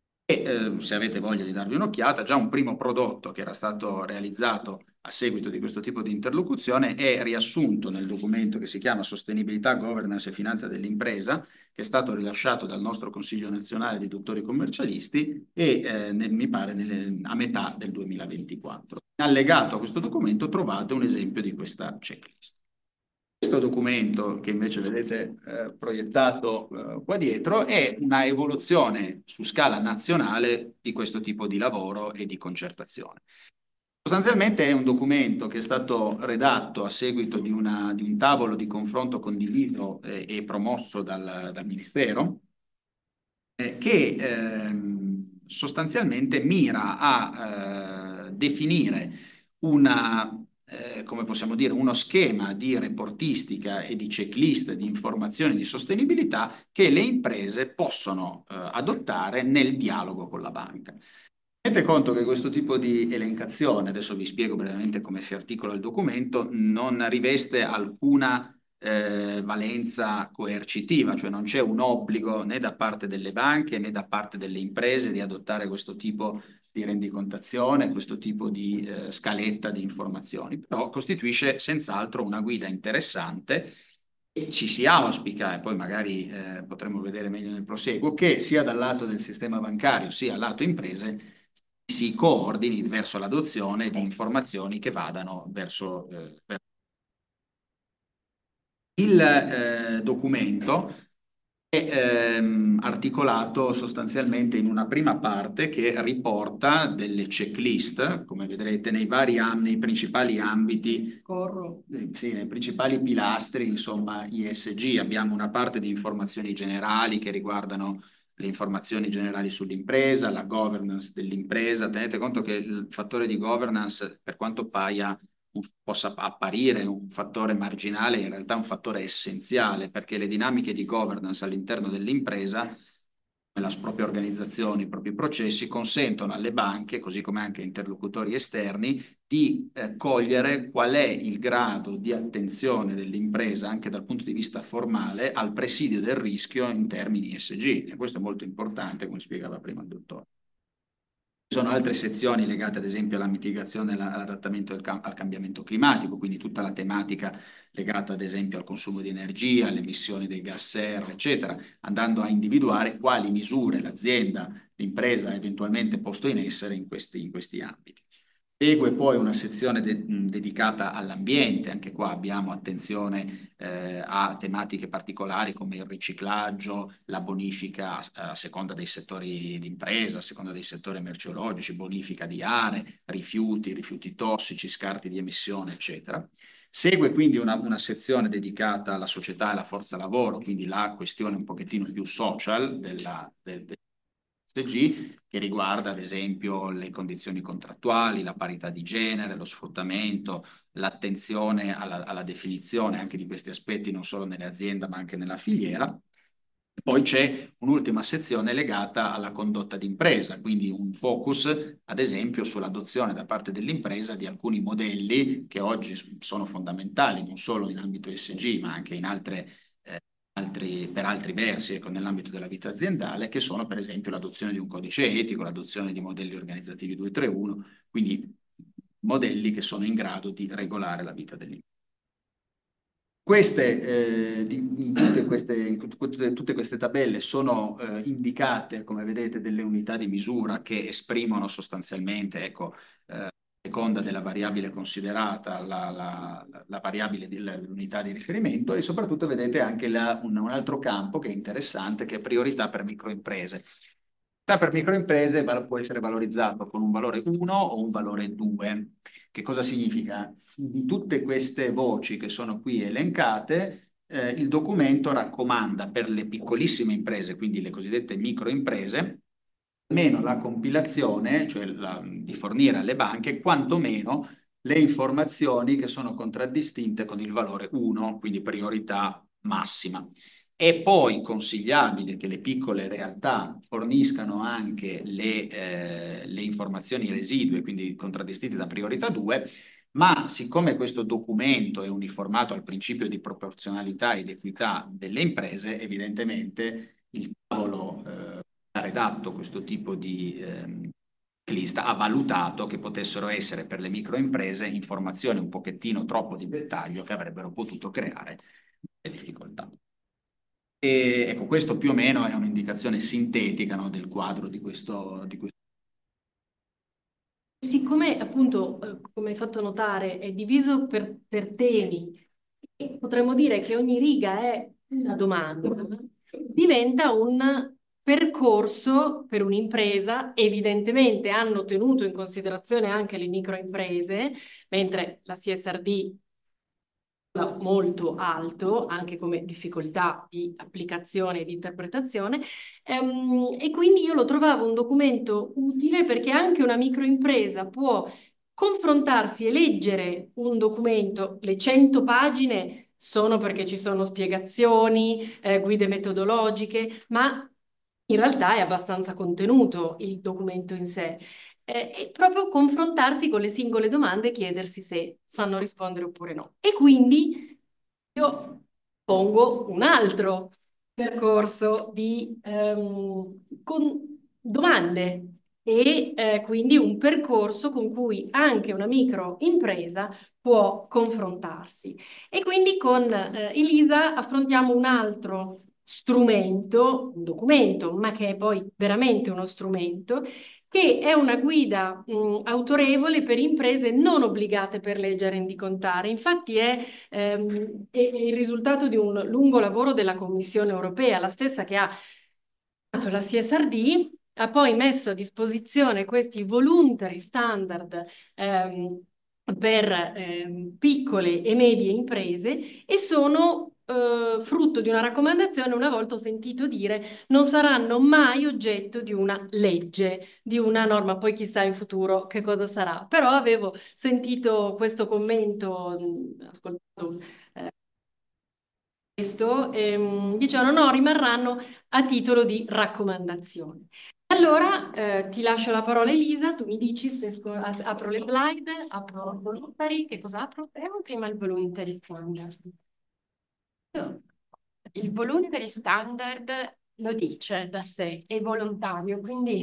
E se avete voglia di darvi un'occhiata, già un primo prodotto che era stato realizzato a seguito di questo tipo di interlocuzione è riassunto nel documento che si chiama Sostenibilità, Governance e Finanza dell'impresa, che è stato rilasciato dal nostro Consiglio Nazionale di Dottori Commercialisti e mi pare a metà del 2024. Allegato a questo documento trovate un esempio di questa checklist. Questo documento, che invece vedete proiettato qua dietro, è una evoluzione su scala nazionale di questo tipo di lavoro e di concertazione. Sostanzialmente è un documento che è stato redatto a seguito di un tavolo di confronto condiviso e promosso dal Ministero, che sostanzialmente mira a definire come possiamo dire, uno schema di reportistica e di checklist di informazioni di sostenibilità che le imprese possono adottare nel dialogo con la banca. Tenete conto che questo tipo di elencazione, adesso vi spiego brevemente come si articola il documento, non riveste alcuna valenza coercitiva, cioè non c'è un obbligo né da parte delle banche né da parte delle imprese di adottare questo tipo di rendicontazione, questo tipo di scaletta di informazioni, però costituisce senz'altro una guida interessante e ci si auspica, e poi magari potremo vedere meglio nel proseguo, che sia dal lato del sistema bancario sia dal lato imprese si coordini verso l'adozione di informazioni che vadano verso il documento è articolato sostanzialmente in una prima parte che riporta delle checklist, come vedrete nei principali ambiti, sì, nei principali pilastri, insomma, ISG. Abbiamo una parte di informazioni generali che riguardano le informazioni generali sull'impresa, la governance dell'impresa. Tenete conto che il fattore di governance, per quanto possa apparire un fattore marginale, in realtà è un fattore essenziale, perché le dinamiche di governance all'interno dell'impresa, la propria organizzazione, i propri processi, consentono alle banche, così come anche interlocutori esterni, di cogliere qual è il grado di attenzione dell'impresa, anche dal punto di vista formale, al presidio del rischio in termini ESG. E questo è molto importante, come spiegava prima il dottore. Ci sono altre sezioni legate ad esempio alla mitigazione e all'adattamento al cambiamento climatico, quindi tutta la tematica legata ad esempio al consumo di energia, alle emissioni dei gas serra, eccetera, andando a individuare quali misure l'azienda, l'impresa ha eventualmente posto in essere in questi ambiti. Segue poi una sezione dedicata all'ambiente, anche qua abbiamo attenzione a tematiche particolari come il riciclaggio, la bonifica a seconda dei settori d'impresa, a seconda dei settori merceologici, bonifica di aree, rifiuti tossici, scarti di emissione, eccetera. Segue quindi una sezione dedicata alla società e alla forza lavoro, quindi la questione un pochettino più social del SG, che riguarda ad esempio le condizioni contrattuali, la parità di genere, lo sfruttamento, l'attenzione alla definizione anche di questi aspetti non solo nelle aziende ma anche nella filiera. Poi c'è un'ultima sezione legata alla condotta d'impresa, quindi un focus ad esempio sull'adozione da parte dell'impresa di alcuni modelli che oggi sono fondamentali non solo in ambito ESG ma anche in per altri versi, ecco, nell'ambito della vita aziendale, che sono per esempio l'adozione di un codice etico, l'adozione di modelli organizzativi 231, quindi modelli che sono in grado di regolare la vita dell'impresa. Tutte queste tabelle sono indicate, come vedete, delle unità di misura che esprimono sostanzialmente, ecco, a seconda della variabile considerata, la variabile dell'unità di riferimento, e soprattutto vedete anche un altro campo che è interessante, che è priorità per microimprese. Per microimprese può essere valorizzato con un valore 1 o un valore 2. Che cosa significa? Di tutte queste voci che sono qui elencate, il documento raccomanda per le piccolissime imprese, quindi le cosiddette microimprese, almeno la compilazione, cioè di fornire alle banche quantomeno le informazioni che sono contraddistinte con il valore 1, quindi priorità massima. È poi consigliabile che le piccole realtà forniscano anche le informazioni residue, quindi contraddistinte da priorità 2, ma siccome questo documento è uniformato al principio di proporzionalità ed equità delle imprese, evidentemente il tavolo ha redatto questo tipo di lista, ha valutato che potessero essere per le microimprese informazioni un pochettino troppo di dettaglio che avrebbero potuto creare delle difficoltà. E ecco, questo più o meno è un'indicazione sintetica, no, del quadro di questo. Siccome appunto, come hai fatto notare, è diviso per temi, e potremmo dire che ogni riga è una domanda, diventa un percorso per un'impresa. Evidentemente hanno tenuto in considerazione anche le microimprese, mentre la CSRD molto alto, anche come difficoltà di applicazione e di interpretazione, e quindi io lo trovavo un documento utile perché anche una microimpresa può confrontarsi e leggere un documento. Le 100 pagine sono perché ci sono spiegazioni, guide metodologiche, ma in realtà è abbastanza contenuto il documento in sé. E proprio confrontarsi con le singole domande e chiedersi se sanno rispondere oppure no. E quindi io pongo un altro percorso con domande e quindi un percorso con cui anche una microimpresa può confrontarsi. E quindi con Elisa affrontiamo un altro strumento, un documento, ma che è poi veramente uno strumento, che è una guida autorevole per imprese non obbligate per legge a rendicontare. Infatti è il risultato di un lungo lavoro della Commissione europea, la stessa che ha fatto la CSRD, ha poi messo a disposizione questi voluntary standard per piccole e medie imprese e sono frutto di una raccomandazione. Una volta ho sentito dire non saranno mai oggetto di una legge, di una norma, poi chissà in futuro che cosa sarà. Però avevo sentito questo commento, ascoltato questo, dicevano no, rimarranno a titolo di raccomandazione. Allora, ti lascio la parola Elisa, tu mi dici se apro le slide, apro il voluntary, che cosa apro? Apriamo prima il voluntary standard. Il voluntary standard lo dice da sé, è volontario, quindi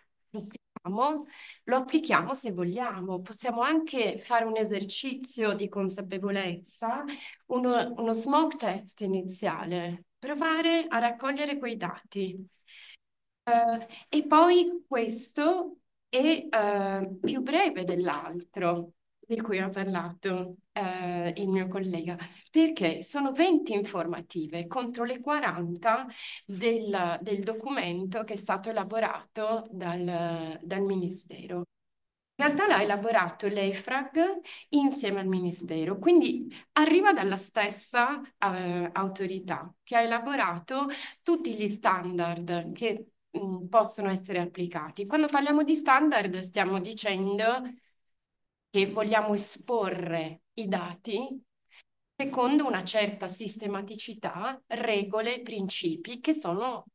lo applichiamo se vogliamo. Possiamo anche fare un esercizio di consapevolezza, uno smoke test iniziale, provare a raccogliere quei dati. E poi questo è più breve dell'altro di cui ha parlato il mio collega, perché sono 20 informative contro le 40 del documento che è stato elaborato dal Ministero. In realtà l'ha elaborato l'EFRAG insieme al Ministero, quindi arriva dalla stessa autorità che ha elaborato tutti gli standard che possono essere applicati. Quando parliamo di standard stiamo dicendo che vogliamo esporre i dati secondo una certa sistematicità, regole, principi che sono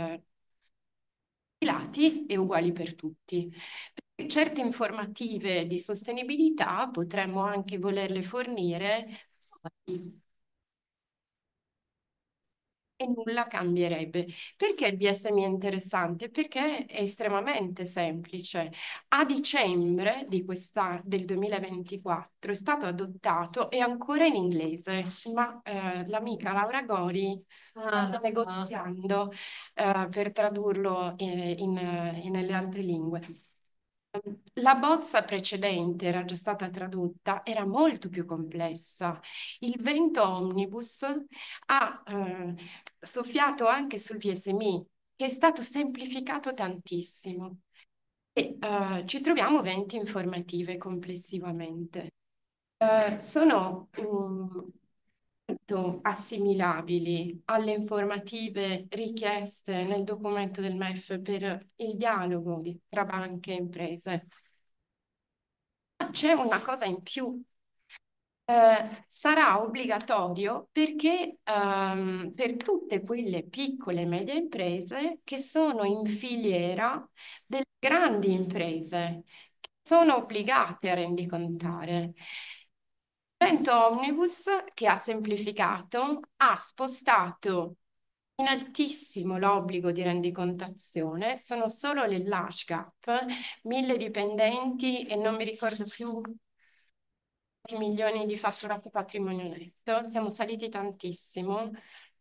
stilati e uguali per tutti. Per certe informative di sostenibilità potremmo anche volerle fornire e nulla cambierebbe. Perché il DSM è interessante? Perché è estremamente semplice. A dicembre del 2024 è stato adottato, è ancora in inglese, ma l'amica Laura Gori sta negoziando per tradurlo nelle altre lingue. La bozza precedente era già stata tradotta, era molto più complessa. Il vento omnibus ha soffiato anche sul PSMI, che è stato semplificato tantissimo. E ci troviamo 20 informative complessivamente. Sono molto assimilabili alle informative richieste nel documento del MEF per il dialogo tra banche e imprese. C'è una cosa in più. Sarà obbligatorio perché per tutte quelle piccole e medie imprese che sono in filiera delle grandi imprese che sono obbligate a rendicontare. L'evento Omnibus, che ha semplificato, ha spostato in altissimo l'obbligo di rendicontazione. Sono solo le large cap, 1000 dipendenti e non mi ricordo più milioni di fatturato patrimonio netto, siamo saliti tantissimo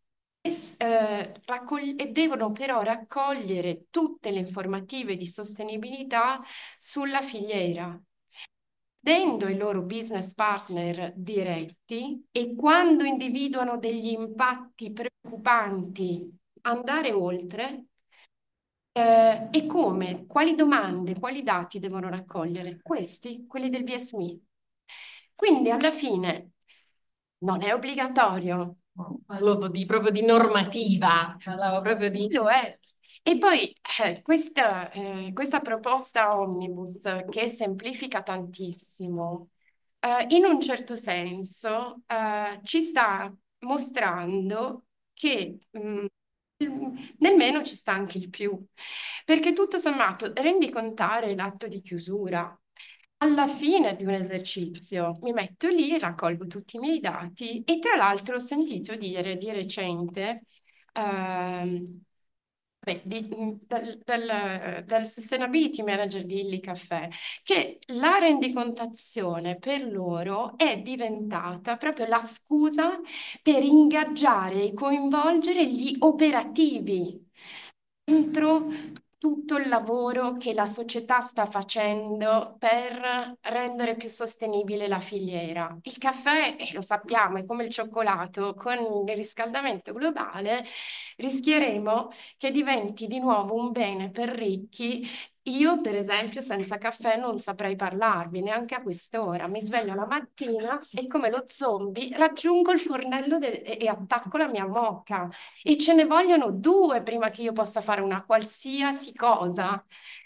e devono però raccogliere tutte le informative di sostenibilità sulla filiera. dendo i loro business partner diretti e quando individuano degli impatti preoccupanti andare oltre e come, quali domande, quali dati devono raccogliere? Questi, quelli del VSMI. Quindi alla fine non è obbligatorio. Parlo proprio di normativa, parlavo proprio di... Lo è. E poi questa proposta omnibus che semplifica tantissimo, in un certo senso ci sta mostrando che nel meno ci sta anche il più, perché tutto sommato rendicontare l'atto di chiusura. Alla fine di un esercizio mi metto lì, raccolgo tutti i miei dati e tra l'altro ho sentito dire di recente ehm, dal Sustainability Manager di Illy Caffè, che la rendicontazione per loro è diventata proprio la scusa per ingaggiare e coinvolgere gli operativi dentro tutto il lavoro che la società sta facendo per rendere più sostenibile la filiera. Il caffè, lo sappiamo, è come il cioccolato, con il riscaldamento globale rischieremo che diventi di nuovo un bene per ricchi. Io, per esempio, senza caffè non saprei parlarvi neanche a quest'ora. Mi sveglio la mattina e come lo zombie raggiungo il fornello e attacco la mia moka. E ce ne vogliono due prima che io possa fare una qualsiasi cosa.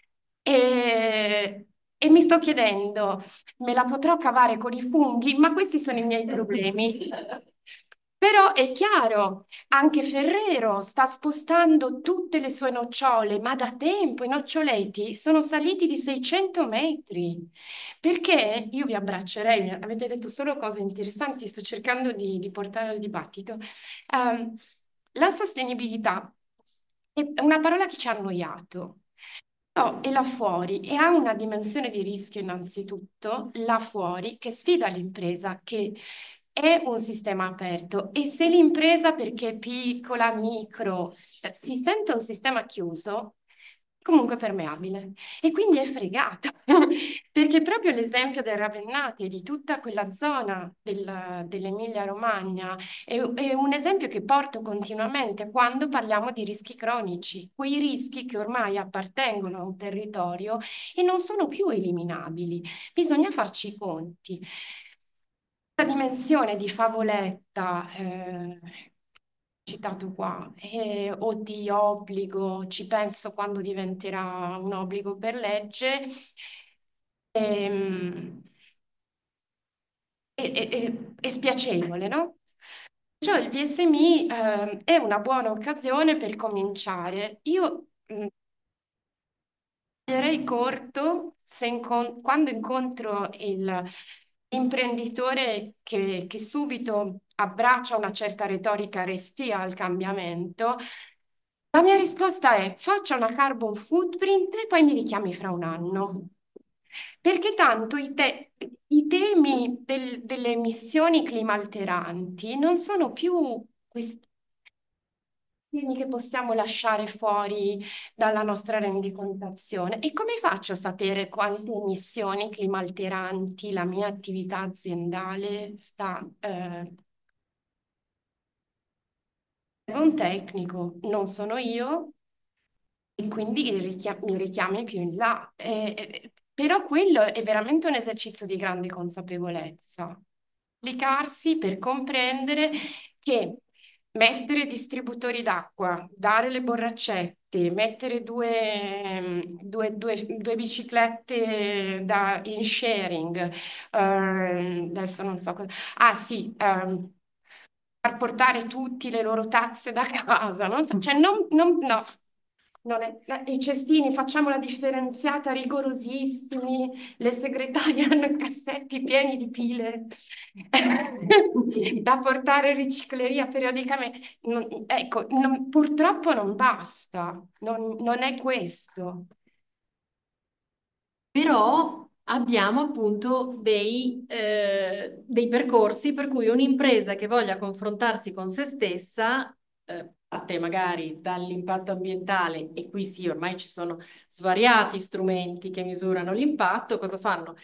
E mi sto chiedendo, me la potrò cavare con i funghi? Ma questi sono i miei problemi. Però è chiaro, anche Ferrero sta spostando tutte le sue nocciole, ma da tempo i noccioleti sono saliti di 600 metri. Perché io vi abbraccerei, avete detto solo cose interessanti, sto cercando di portare al dibattito. La sostenibilità è una parola che ci ha annoiato. No, e là fuori, e ha una dimensione di rischio innanzitutto, là fuori, che sfida l'impresa, che è un sistema aperto e se l'impresa, perché è piccola, micro, si sente un sistema chiuso, comunque permeabile e quindi è fregata perché proprio l'esempio del Ravennate e di tutta quella zona dell'Emilia Romagna è un esempio che porto continuamente quando parliamo di rischi cronici, quei rischi che ormai appartengono a un territorio e non sono più eliminabili, bisogna farci i conti. La dimensione di favoletta citato qua, o di obbligo, ci penso quando diventerà un obbligo per legge, ehm, è spiacevole, no? Cioè il VSMI è una buona occasione per cominciare. Io taglierei corto quando incontro l'imprenditore che subito abbraccia una certa retorica restia al cambiamento. La mia risposta è: faccia una carbon footprint e poi mi richiami fra un anno. Perché tanto i temi delle emissioni climalteranti non sono più questi temi che possiamo lasciare fuori dalla nostra rendicontazione. E come faccio a sapere quante emissioni climalteranti la mia attività aziendale sta un tecnico, non sono io, e quindi mi richiami più in là. Però quello è veramente un esercizio di grande consapevolezza. Applicarsi per comprendere che mettere distributori d'acqua, dare le borraccette, mettere due biciclette in sharing, adesso non so cosa. Ah sì, far portare tutti le loro tazze da casa, non so, cioè no, non è, i cestini facciamo la differenziata rigorosissimi, le segretarie hanno i cassetti pieni di pile da portare in ricicleria periodicamente. Ecco, purtroppo non basta, non è questo. Però abbiamo appunto dei percorsi per cui un'impresa che voglia confrontarsi con se stessa, parte magari dall'impatto ambientale, e qui sì, ormai ci sono svariati strumenti che misurano l'impatto, cosa fanno?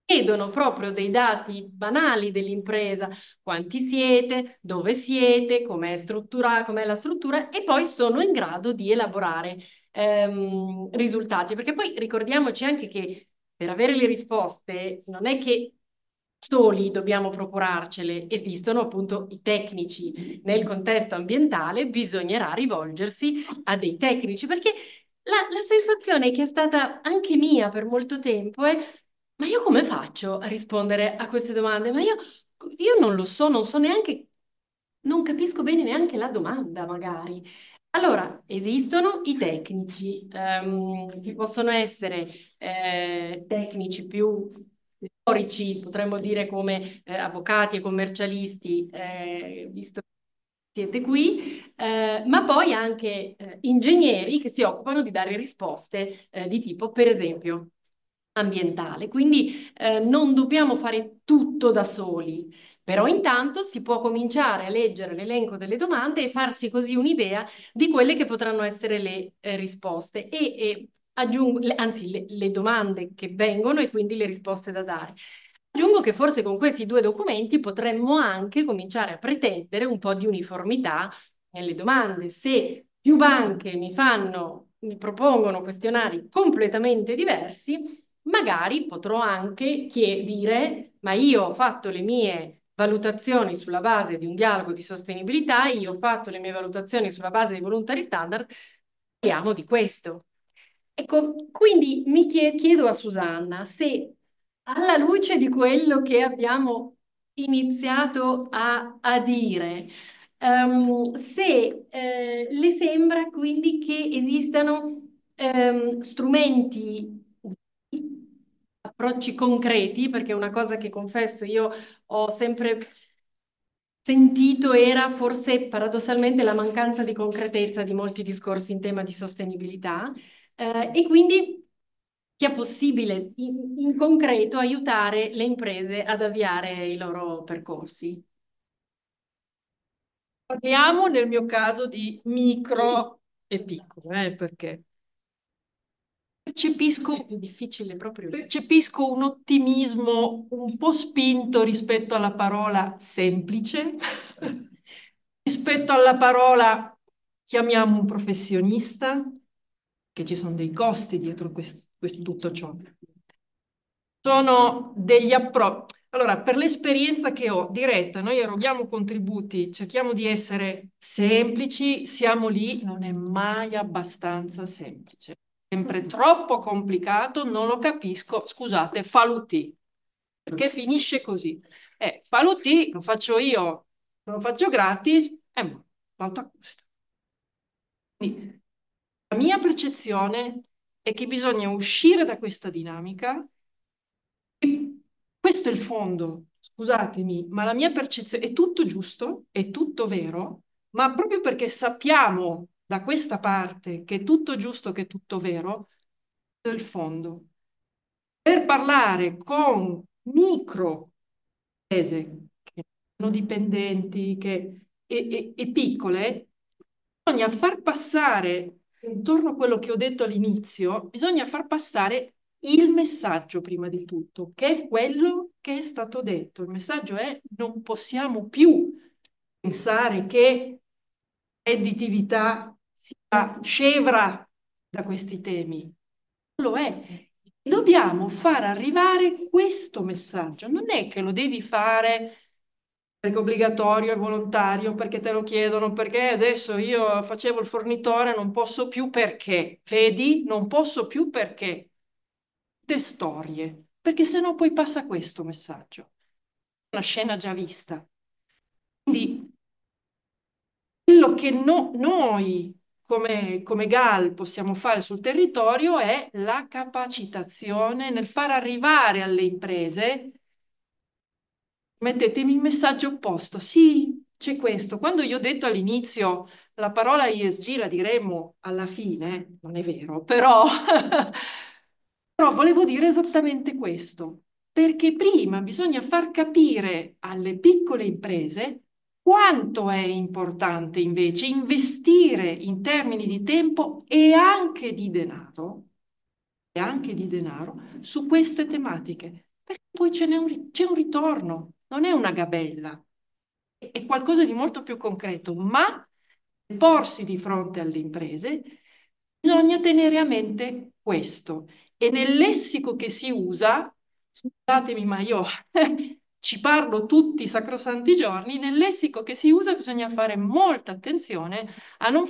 chiedono proprio dei dati banali dell'impresa, quanti siete, dove siete, com'è struttura, com'è la struttura, e poi sono in grado di elaborare risultati. Perché poi ricordiamoci anche che per avere le risposte non è che soli dobbiamo procurarcele, esistono appunto i tecnici. Nel contesto ambientale bisognerà rivolgersi a dei tecnici, perché la sensazione che è stata anche mia per molto tempo è: ma io come faccio a rispondere a queste domande? Ma io non lo so, non so neanche, non capisco bene neanche la domanda, magari. Allora, esistono i tecnici, che possono essere tecnici più storici, potremmo dire come avvocati e commercialisti, visto che siete qui, ma poi anche ingegneri che si occupano di dare risposte di tipo, per esempio, ambientale. Quindi non dobbiamo fare tutto da soli, però intanto si può cominciare a leggere l'elenco delle domande e farsi così un'idea di quelle che potranno essere le risposte e aggiungo, anzi le domande che vengono e quindi le risposte da dare. Aggiungo che forse con questi due documenti potremmo anche cominciare a pretendere un po' di uniformità nelle domande. Se più banche mi propongono questionari completamente diversi, magari potrò anche dire: ma io ho fatto le mie valutazioni sulla base di un dialogo di sostenibilità, io ho fatto le mie valutazioni sulla base dei volontari standard, parliamo di questo. Ecco, quindi chiedo a Susanna se, alla luce di quello che abbiamo iniziato a dire, se le sembra quindi che esistano strumenti, approcci concreti, perché una cosa che confesso io ho sempre sentito era forse paradossalmente la mancanza di concretezza di molti discorsi in tema di sostenibilità, e quindi sia possibile in concreto aiutare le imprese ad avviare i loro percorsi. Parliamo nel mio caso di micro e piccolo, perché percepisco, È più difficile proprio. percepisco un ottimismo un po' spinto rispetto alla parola semplice, rispetto alla parola chiamiamo un professionista, che ci sono dei costi dietro tutto ciò. Sono degli approcci. Allora, per l'esperienza che ho diretta, noi eroghiamo contributi, cerchiamo di essere semplici, siamo lì, non è mai abbastanza semplice. Sempre troppo complicato, non lo capisco. Scusate, falutì, perché finisce così. Falutì, lo faccio io, lo faccio gratis, l'auto acquisto. Quindi, la mia percezione è che bisogna uscire da questa dinamica. Questo è il fondo, scusatemi, ma la mia percezione è tutto giusto, è tutto vero, ma proprio perché sappiamo da questa parte che è tutto giusto, che è tutto vero, è il fondo. Per parlare con micro imprese che sono dipendenti e piccole, bisogna far passare, intorno a quello che ho detto all'inizio, bisogna far passare il messaggio prima di tutto, che è quello che è stato detto. Il messaggio è: non possiamo più pensare che redditività sia scevra da questi temi. Non lo è. Dobbiamo far arrivare questo messaggio. Non è che lo devi fare perché è obbligatorio e volontario, perché te lo chiedono, perché adesso io facevo il fornitore, non posso più perché. Vedi? Non posso più perché. Tutte storie, perché sennò poi passa questo messaggio. Una scena già vista. Quindi quello che noi come GAL possiamo fare sul territorio è la capacitazione nel far arrivare alle imprese. Mettetemi il messaggio opposto. Sì, c'è questo. Quando io ho detto all'inizio la parola ESG la diremo alla fine, non è vero, però, però volevo dire esattamente questo, perché prima bisogna far capire alle piccole imprese quanto è importante invece investire in termini di tempo e anche di denaro su queste tematiche. perché poi c'è un ritorno, non è una gabella, è qualcosa di molto più concreto, ma porsi di fronte alle imprese bisogna tenere a mente questo. E nel lessico che si usa, scusatemi, ma io ci parlo tutti i sacrosanti giorni, nel lessico che si usa bisogna fare molta attenzione a non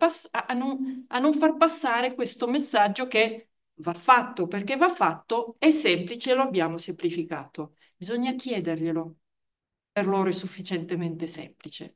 a non far passare questo messaggio che va fatto perché va fatto, è semplice, lo abbiamo semplificato. Bisogna chiederglielo, per loro è sufficientemente semplice.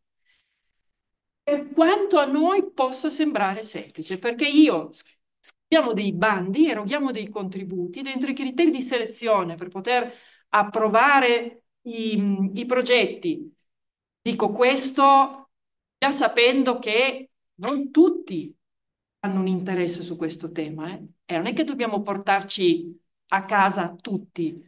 Per quanto a noi possa sembrare semplice, perché scriviamo dei bandi, eroghiamo dei contributi dentro i criteri di selezione per poter approvare i progetti. Dico questo già sapendo che non tutti hanno un interesse su questo tema, eh. E non è che dobbiamo portarci a casa tutti.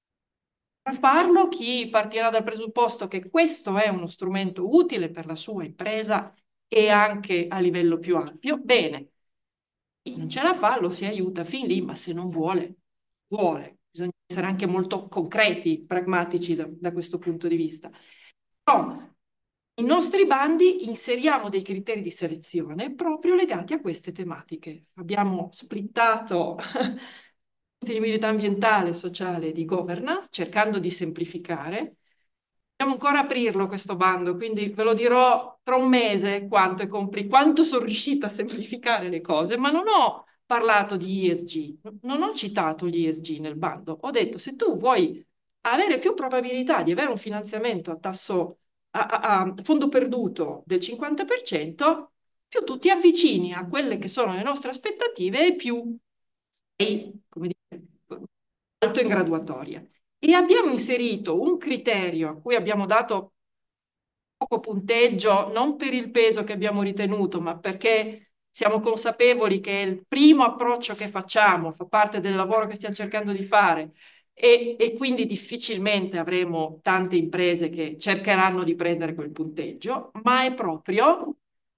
Per farlo, chi partirà dal presupposto che questo è uno strumento utile per la sua impresa e anche a livello più ampio, bene, chi non ce la fa lo si aiuta fin lì, ma se non vuole, vuole. Bisogna essere anche molto concreti, pragmatici da questo punto di vista. Però i nostri bandi inseriamo dei criteri di selezione proprio legati a queste tematiche. Abbiamo splittato sostenibilità ambientale, sociale e di governance, cercando di semplificare. Dobbiamo ancora aprirlo questo bando, quindi ve lo dirò tra un mese quanto sono riuscita a semplificare le cose, ma non ho parlato di ESG, non ho citato gli ESG nel bando. Ho detto, se tu vuoi avere più probabilità di avere un finanziamento a tasso a fondo perduto del 50%, più tu ti avvicini a quelle che sono le nostre aspettative e più sei, come dire, alto in graduatoria. E abbiamo inserito un criterio a cui abbiamo dato poco punteggio, non per il peso che abbiamo ritenuto, ma perché siamo consapevoli che è il primo approccio che facciamo, fa parte del lavoro che stiamo cercando di fare e quindi difficilmente avremo tante imprese che cercheranno di prendere quel punteggio, ma è proprio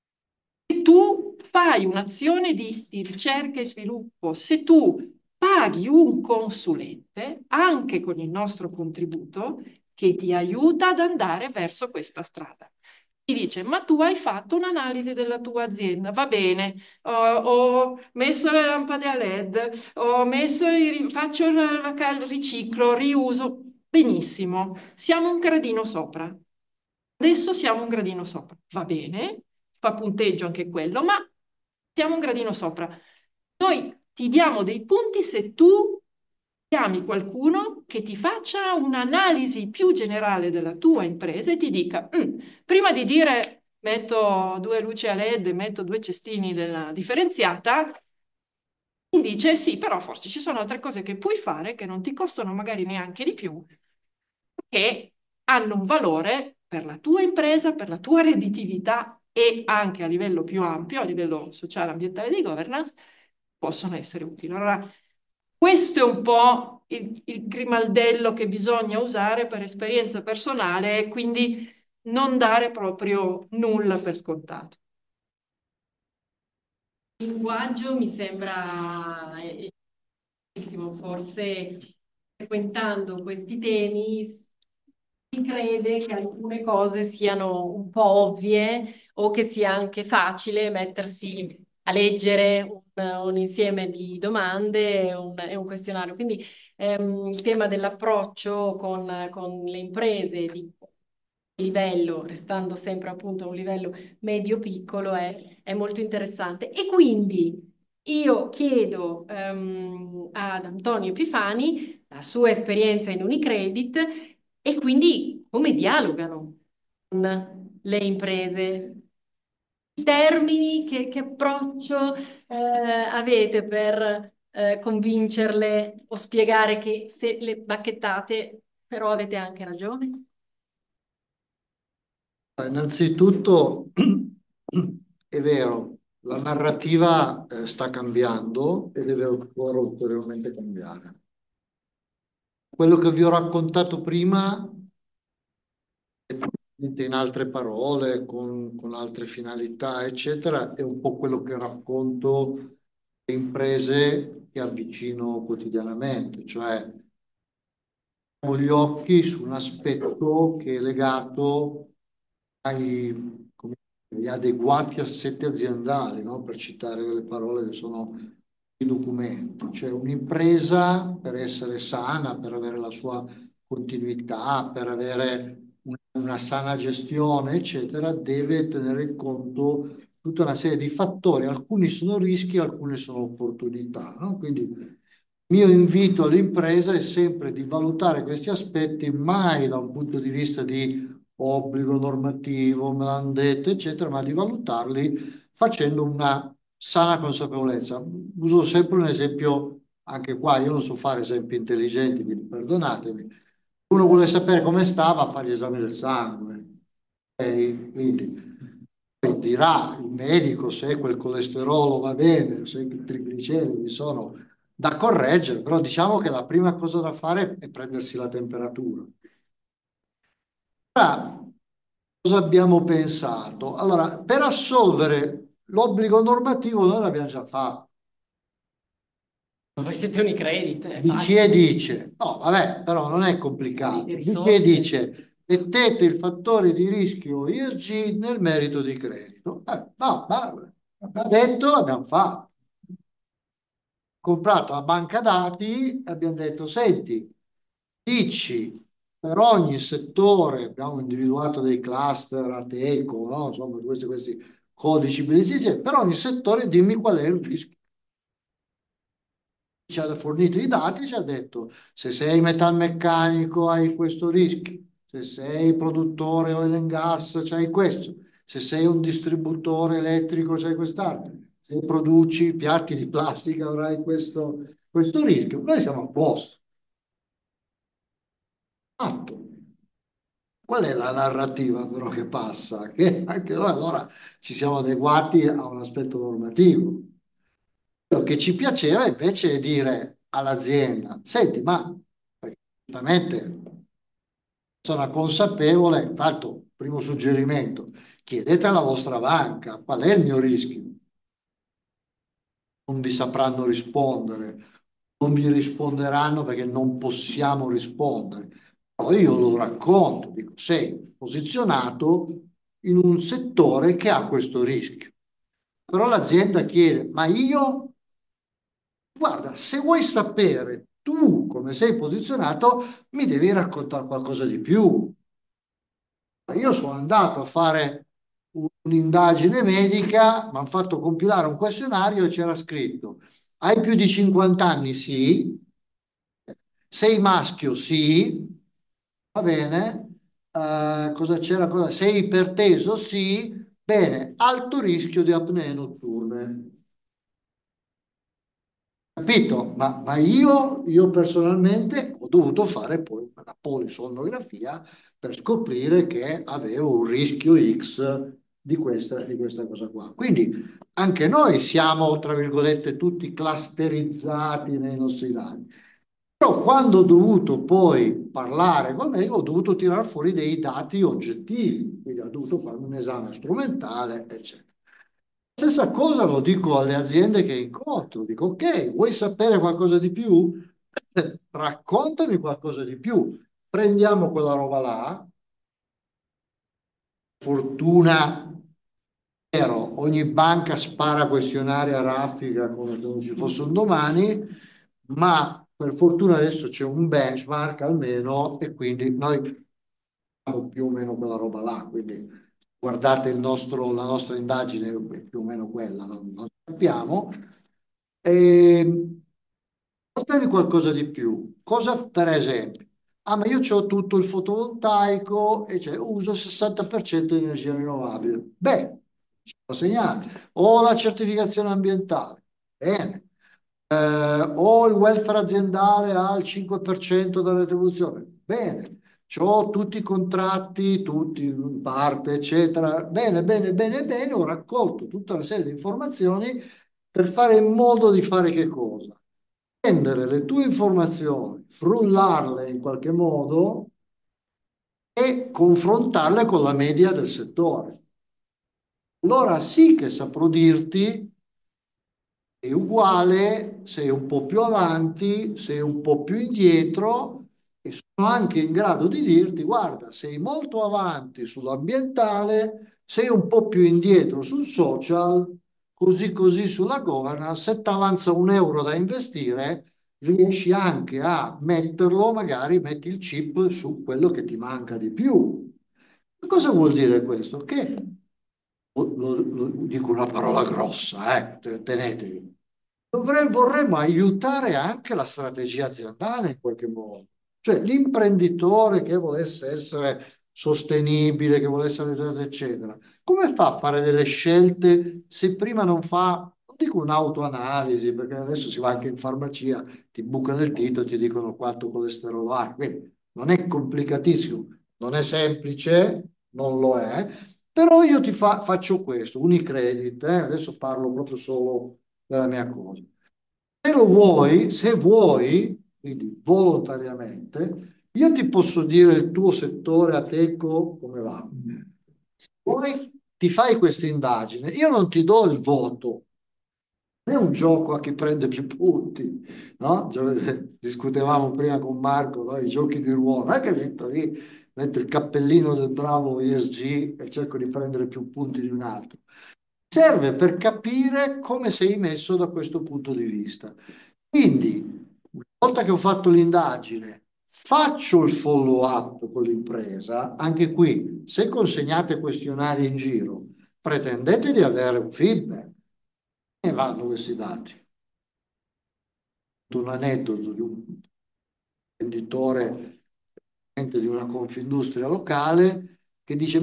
se tu fai un'azione di ricerca e sviluppo, se tu paghi un consulente, anche con il nostro contributo, che ti aiuta ad andare verso questa strada. Ti dice, ma tu hai fatto un'analisi della tua azienda, va bene, ho messo le lampade a LED, faccio il riciclo, riuso, benissimo, siamo un gradino sopra. Adesso siamo un gradino sopra, va bene, fa punteggio anche quello, ma siamo un gradino sopra. Noi ti diamo dei punti se tu chiami qualcuno che ti faccia un'analisi più generale della tua impresa e ti dica, prima di dire metto 2 luci a LED, metto 2 cestini della differenziata, mi dice sì, però forse ci sono altre cose che puoi fare che non ti costano magari neanche di più, che hanno un valore per la tua impresa, per la tua redditività e anche a livello più ampio, a livello sociale, ambientale e di governance, possono essere utili. Allora, questo è un po' il grimaldello che bisogna usare per esperienza personale e quindi non dare proprio nulla per scontato. Il linguaggio mi sembra forse frequentando questi temi si crede che alcune cose siano un po' ovvie o che sia anche facile mettersi a leggere un insieme di domande e un questionario. Quindi il tema dell'approccio con le imprese di livello, restando sempre appunto a un livello medio-piccolo, è molto interessante. E quindi io chiedo ad Antonio Epifani la sua esperienza in Unicredit e quindi come dialogano con le imprese. I termini, che approccio avete per convincerle o spiegare che se le bacchettate, però avete anche ragione? Innanzitutto è vero, la narrativa sta cambiando e deve ancora ulteriormente cambiare. Quello che vi ho raccontato prima, in altre parole, con altre finalità, eccetera, è un po' quello che racconto le imprese che avvicino quotidianamente, cioè gli occhi su un aspetto che è legato agli adeguati assetti aziendali, no? Per citare delle parole che sono i documenti. Cioè un'impresa per essere sana, per avere la sua continuità, per avere una sana gestione, eccetera, deve tenere in conto tutta una serie di fattori. Alcuni sono rischi, alcuni sono opportunità, no? Quindi il mio invito all'impresa è sempre di valutare questi aspetti, mai da un punto di vista di obbligo normativo, me l'hanno detto, eccetera, ma di valutarli facendo una sana consapevolezza. Uso sempre un esempio, anche qua, io non so fare esempi intelligenti, quindi perdonatemi. Uno vuole sapere come stava, fa gli esami del sangue. Quindi poi dirà il medico se quel colesterolo va bene, se i trigliceridi sono da correggere, però diciamo che la prima cosa da fare è prendersi la temperatura. Ora, cosa abbiamo pensato? Allora, per assolvere l'obbligo normativo noi l'abbiamo già fatto. Ma voi siete Unicredit, è BCE facile. dice, no, vabbè, però non è complicato. Avete BCE risorse. dice, mettete il fattore di rischio ISG nel merito di credito. No, ma l'abbiamo detto, l'abbiamo fatto. Comprato la banca dati e abbiamo detto, senti, dici per ogni settore, abbiamo individuato dei cluster Ateco, no? Insomma, questi codici bellissimi, per ogni settore dimmi qual è il rischio. Ci ha fornito i dati, ci ha detto se sei metalmeccanico hai questo rischio, se sei produttore oil and gas c'hai questo, se sei un distributore elettrico c'hai quest'altro, se produci piatti di plastica avrai questo rischio. Noi siamo a posto. Fatto. Qual è la narrativa però che passa? Che anche noi allora ci siamo adeguati a un aspetto normativo. Quello che ci piaceva invece è dire all'azienda, senti, ma perché giustamente sono consapevole, infatti, primo suggerimento, chiedete alla vostra banca qual è il mio rischio. Non vi sapranno rispondere, non vi risponderanno perché non possiamo rispondere. Poi io lo racconto, dico, sei posizionato in un settore che ha questo rischio. Però l'azienda chiede, ma io, guarda, se vuoi sapere tu come sei posizionato, mi devi raccontare qualcosa di più. Io sono andato a fare un'indagine medica, mi hanno fatto compilare un questionario e c'era scritto: hai più di 50 anni? Sì. Sei maschio? Sì. Va bene. Cosa c'era? Sei iperteso? Sì. Bene. Alto rischio di apnee notturne. Capito? Ma io personalmente ho dovuto fare poi una polisonografia per scoprire che avevo un rischio X di questa cosa qua. Quindi anche noi siamo, tra virgolette, tutti clusterizzati nei nostri dati. Però quando ho dovuto poi parlare con me, ho dovuto tirare fuori dei dati oggettivi, quindi ho dovuto fare un esame strumentale, eccetera. Stessa cosa lo dico alle aziende che incontro, dico ok, vuoi sapere qualcosa di più? Raccontami qualcosa di più. Prendiamo quella roba là, fortuna, vero, ogni banca spara questionari a raffica come se non ci fosse un domani, ma per fortuna adesso c'è un benchmark almeno e quindi noi abbiamo più o meno quella roba là, quindi guardate la nostra indagine è più o meno quella, non sappiamo. E portami qualcosa di più. Cosa, per esempio? Ah, ma io ho tutto il fotovoltaico e cioè, uso il 60% di energia rinnovabile. Bene, ci ho segnato. Ho la certificazione ambientale. Bene. Ho il welfare aziendale al 5% della retribuzione. Bene. C'ho tutti i contratti, tutti in parte, eccetera. Bene, bene, bene, bene. Ho raccolto tutta una serie di informazioni per fare in modo di fare che cosa? Prendere le tue informazioni, frullarle in qualche modo e confrontarle con la media del settore. Allora sì che saprò dirti è uguale, sei un po' più avanti, sei un po' più indietro, e sono anche in grado di dirti, guarda, sei molto avanti sull'ambientale, sei un po' più indietro sul social, così così sulla governance, se ti avanza un euro da investire, riesci anche a metterlo, magari metti il chip su quello che ti manca di più. Cosa vuol dire questo? Che, dico una parola grossa, tenetevi. Vorremmo aiutare anche la strategia aziendale in qualche modo. Cioè l'imprenditore che volesse essere sostenibile, che volesse eccetera, come fa a fare delle scelte se prima non fa, non dico un'autoanalisi, perché adesso si va anche in farmacia, ti bucano il dito e ti dicono quanto colesterolo hai. Quindi non è complicatissimo, non è semplice, non lo è, però io faccio questo, Unicredit, adesso parlo proprio solo della mia cosa. Se lo vuoi, se vuoi, quindi volontariamente, io ti posso dire il tuo settore a Teco come va. Se vuoi, ti fai questa indagine. Io non ti do il voto, non è un gioco a chi prende più punti, no? Discutevamo prima con Marco, no? I giochi di ruolo, non è che metto lì, metto il cappellino del bravo ESG e cerco di prendere più punti di un altro. Serve per capire come sei messo da questo punto di vista. Quindi, una volta che ho fatto l'indagine, faccio il follow up con l'impresa, anche qui, se consegnate questionari in giro, pretendete di avere un feedback. E vanno questi dati. Un aneddoto di un venditore di una Confindustria locale che dice: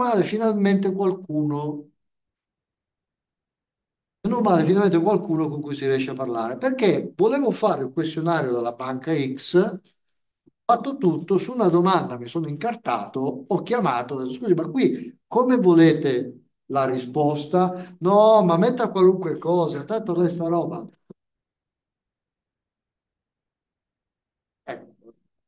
meno male finalmente qualcuno con cui si riesce a parlare, perché volevo fare il questionario della banca X, ho fatto tutto su una domanda, mi sono incartato, ho chiamato, ho detto: scusi, ma qui come volete la risposta? No, ma metta qualunque cosa, tanto resta roba. Ecco,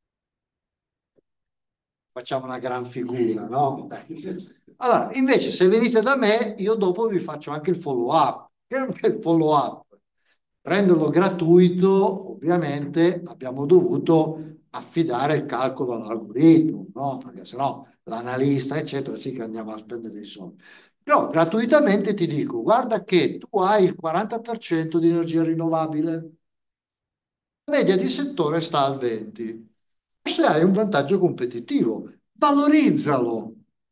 facciamo una gran figura, no? Allora, invece, se venite da me, io dopo vi faccio anche il follow up. Che non è il follow up? Renderlo gratuito, ovviamente, abbiamo dovuto affidare il calcolo all'algoritmo, no? Perché sennò l'analista, eccetera, sì che andiamo a spendere dei soldi. Però gratuitamente ti dico, guarda che tu hai il 40% di energia rinnovabile, la media di settore sta al 20%. Se hai un vantaggio competitivo, valorizzalo.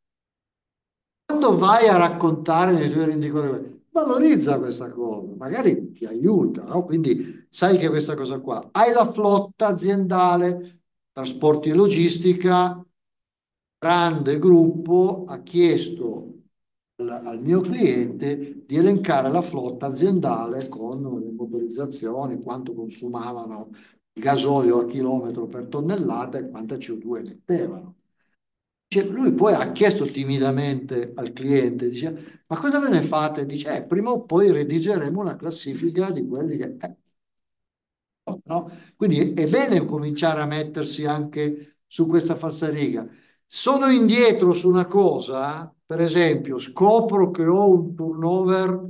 Quando vai a raccontare nei tuoi rendiconti, valorizza questa cosa, magari ti aiuta, no? Quindi sai che questa cosa qua. Hai la flotta aziendale, trasporti e logistica, grande gruppo ha chiesto al mio cliente di elencare la flotta aziendale con le motorizzazioni, quanto consumavano il gasolio a chilometro per tonnellata e quanta CO2 emettevano. Lui poi ha chiesto timidamente al cliente, dice: ma cosa ve ne fate? Dice: prima o poi redigeremo una classifica di quelli che... no? Quindi è bene cominciare a mettersi anche su questa falsariga. Sono indietro su una cosa, per esempio, scopro che ho un turnover,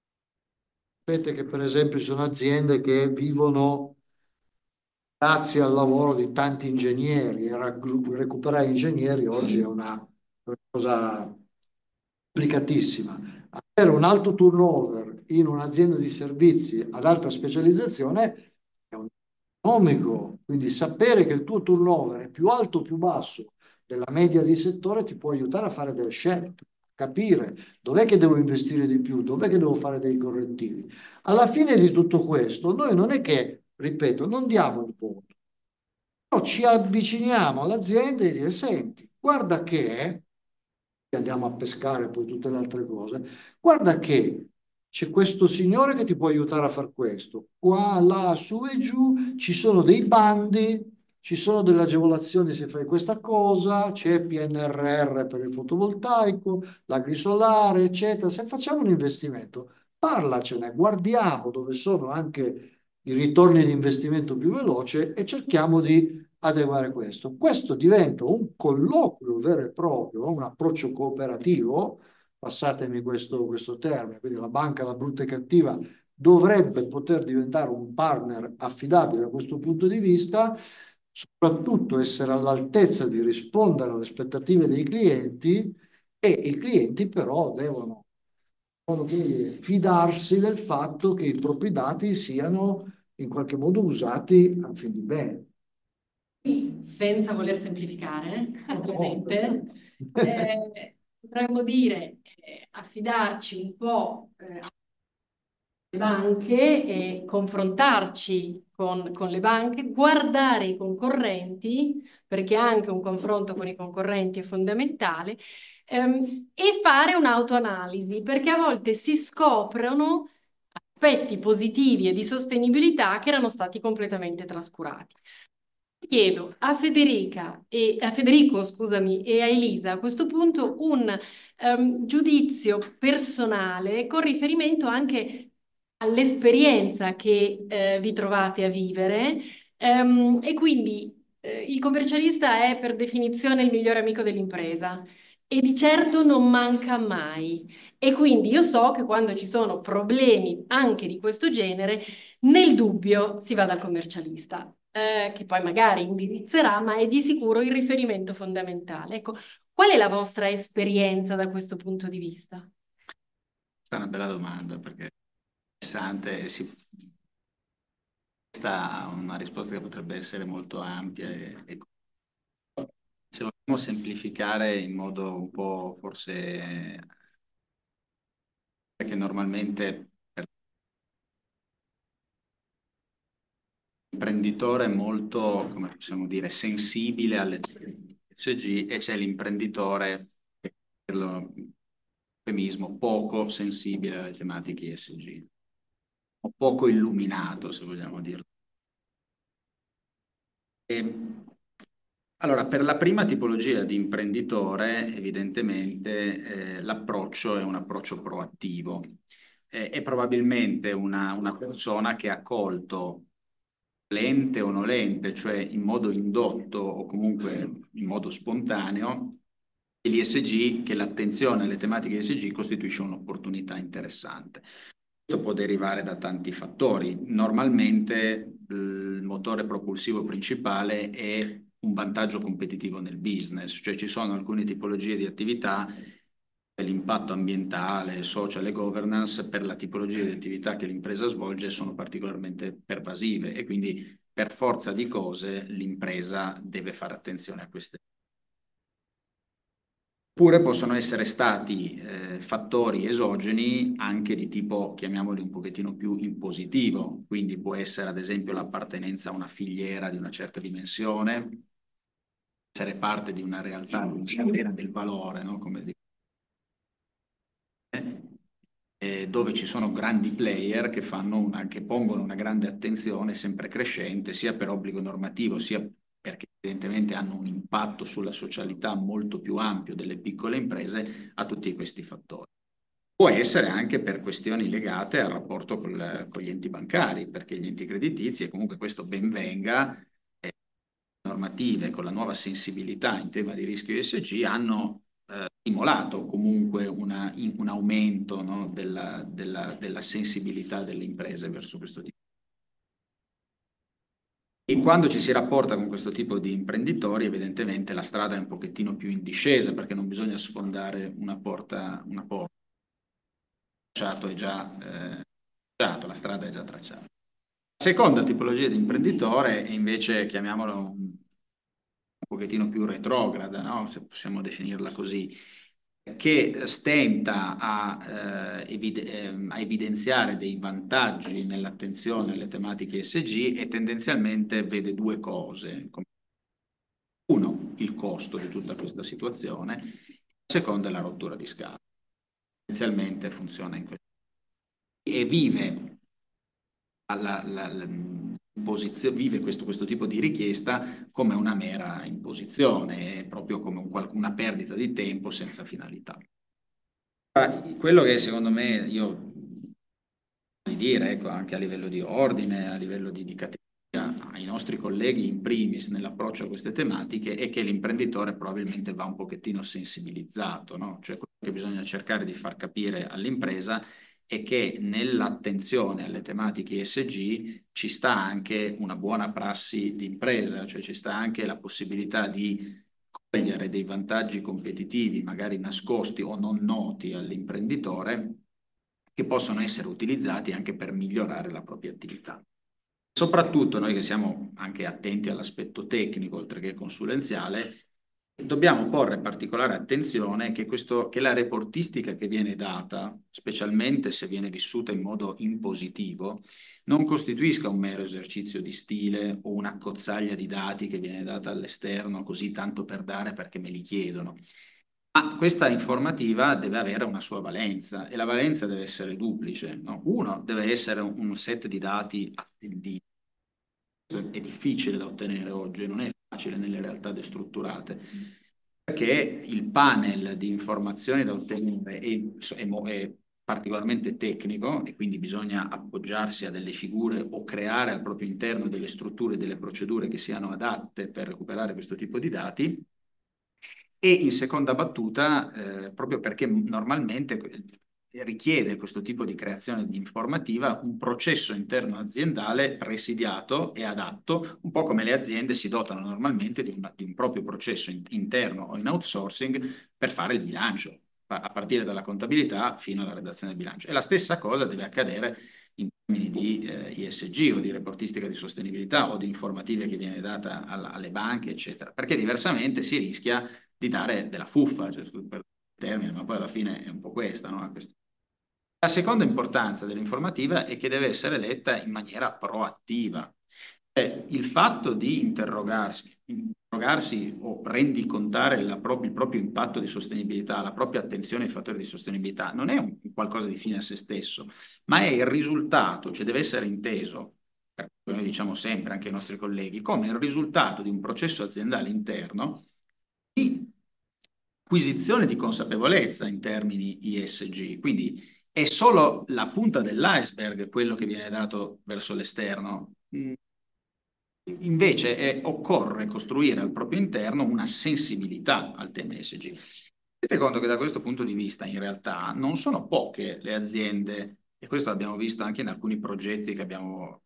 sapete che per esempio ci sono aziende che vivono grazie al lavoro di tanti ingegneri, e recuperare ingegneri oggi è una cosa complicatissima. Avere un alto turnover in un'azienda di servizi ad alta specializzazione è un economico, quindi sapere che il tuo turnover è più alto o più basso della media di settore ti può aiutare a fare delle scelte, capire dov'è che devo investire di più, dov'è che devo fare dei correttivi. Alla fine di tutto questo, noi non è che, ripeto, non diamo il voto, però ci avviciniamo all'azienda e dire: senti, guarda che andiamo a pescare poi tutte le altre cose, guarda che c'è questo signore che ti può aiutare a fare questo, qua, là, su e giù, ci sono dei bandi, ci sono delle agevolazioni se fai questa cosa, c'è PNRR per il fotovoltaico, l'agrisolare, eccetera. Se facciamo un investimento, parlacene, guardiamo dove sono anche i ritorni di investimento più veloce e cerchiamo di adeguare questo. Questo diventa un colloquio vero e proprio, un approccio cooperativo, passatemi questo termine, quindi la banca, la brutta e cattiva, dovrebbe poter diventare un partner affidabile da questo punto di vista, soprattutto essere all'altezza di rispondere alle aspettative dei clienti, e i clienti però devono come dire, fidarsi del fatto che i propri dati siano in qualche modo usati a fin di bene. Senza voler semplificare, ovviamente, potremmo dire affidarci un po' alle banche e confrontarci con le banche, guardare i concorrenti, perché anche un confronto con i concorrenti è fondamentale, e fare un'autoanalisi, perché a volte si scoprono aspetti positivi e di sostenibilità che erano stati completamente trascurati. Chiedo a Federico, scusami, e a Elisa a questo punto un giudizio personale con riferimento anche all'esperienza che vi trovate a vivere, e quindi il commercialista è per definizione il migliore amico dell'impresa e di certo non manca mai. E quindi io so che quando ci sono problemi anche di questo genere, nel dubbio si va dal commercialista, che poi magari indirizzerà, ma è di sicuro il riferimento fondamentale. Ecco, qual è la vostra esperienza da questo punto di vista? Questa è una bella domanda perché è interessante. Questa è una risposta che potrebbe essere molto ampia e se lo vogliamo semplificare in modo un po' forse perché normalmente per l'imprenditore è molto, come possiamo dire, sensibile alle ESG e c'è l'imprenditore, per l'eufemismo, poco sensibile alle tematiche ESG, o poco illuminato, se vogliamo dirlo. Allora, per la prima tipologia di imprenditore, evidentemente l'approccio è un approccio proattivo. È probabilmente una persona che ha colto lente o nolente, cioè in modo indotto o comunque in modo spontaneo, gli ESG, che l'attenzione alle tematiche ESG costituisce un'opportunità interessante. Questo può derivare da tanti fattori. Normalmente il motore propulsivo principale è un vantaggio competitivo nel business, cioè ci sono alcune tipologie di attività, l'impatto ambientale, social e governance per la tipologia di attività che l'impresa svolge sono particolarmente pervasive e quindi per forza di cose l'impresa deve fare attenzione a queste. Oppure possono essere stati fattori esogeni anche di tipo, chiamiamoli un pochettino più impositivo, quindi può essere ad esempio l'appartenenza a una filiera di una certa dimensione, essere parte di una realtà, di una catena del valore, no? Come dico. Dove ci sono grandi player che che pongono una grande attenzione sempre crescente, sia per obbligo normativo, sia perché evidentemente hanno un impatto sulla socialità molto più ampio delle piccole imprese, a tutti questi fattori. Può essere anche per questioni legate al rapporto con gli enti bancari, perché gli enti creditizi, e comunque questo ben venga, normative con la nuova sensibilità in tema di rischio ESG hanno stimolato comunque un aumento, no, della sensibilità delle imprese verso questo tipo. E quando ci si rapporta con questo tipo di imprenditori, evidentemente la strada è un pochettino più in discesa perché non bisogna sfondare una porta. È già la strada è già tracciata. La seconda tipologia di imprenditore è invece, chiamiamolo un pochettino più retrograda, no? Se possiamo definirla così, che stenta a evidenziare dei vantaggi nell'attenzione alle tematiche ESG e tendenzialmente vede due cose. Uno, il costo di tutta questa situazione, la seconda è la rottura di scala. Tendenzialmente funziona in questo modo. E vive vive questo tipo di richiesta come una mera imposizione, proprio come una perdita di tempo senza finalità. Quello che secondo me io di dire, ecco, anche a livello di ordine, a livello di categoria, ai nostri colleghi in primis nell'approccio a queste tematiche, è che l'imprenditore probabilmente va un pochettino sensibilizzato, no? Cioè quello che bisogna cercare di far capire all'impresa è che nell'attenzione alle tematiche ESG ci sta anche una buona prassi di impresa, cioè ci sta anche la possibilità di cogliere dei vantaggi competitivi, magari nascosti o non noti all'imprenditore, che possono essere utilizzati anche per migliorare la propria attività. Soprattutto noi che siamo anche attenti all'aspetto tecnico, oltre che consulenziale, dobbiamo porre particolare attenzione che la reportistica che viene data, specialmente se viene vissuta in modo impositivo, non costituisca un mero esercizio di stile o una cozzaglia di dati che viene data all'esterno così tanto per dare perché me li chiedono. Ma questa informativa deve avere una sua valenza e la valenza deve essere duplice, no? Uno, deve essere un set di dati attendibili. È difficile da ottenere oggi, non è facile nelle realtà destrutturate, perché il panel di informazioni da ottenere è particolarmente tecnico e quindi bisogna appoggiarsi a delle figure o creare al proprio interno delle strutture, delle procedure che siano adatte per recuperare questo tipo di dati. E in seconda battuta, proprio perché normalmente richiede questo tipo di creazione di informativa un processo interno aziendale presidiato e adatto, un po' come le aziende si dotano normalmente di un proprio processo interno o in outsourcing per fare il bilancio, a partire dalla contabilità fino alla redazione del bilancio. E la stessa cosa deve accadere in termini di ESG o di reportistica di sostenibilità o di informativa che viene data alle banche, eccetera, perché diversamente si rischia di dare della fuffa, cioè, per il termine, ma poi alla fine è un po' questa, no? La seconda importanza dell'informativa è che deve essere letta in maniera proattiva. Il fatto di interrogarsi o rendicontare il proprio impatto di sostenibilità, la propria attenzione ai fattori di sostenibilità, non è qualcosa di fine a se stesso, ma è il risultato, cioè deve essere inteso, noi diciamo sempre anche ai nostri colleghi, come il risultato di un processo aziendale interno di acquisizione di consapevolezza in termini ESG. Quindi è solo la punta dell'iceberg quello che viene dato verso l'esterno. Invece occorre costruire al proprio interno una sensibilità al tema ESG. Tenete conto che da questo punto di vista in realtà non sono poche le aziende, e questo l'abbiamo visto anche in alcuni progetti che abbiamo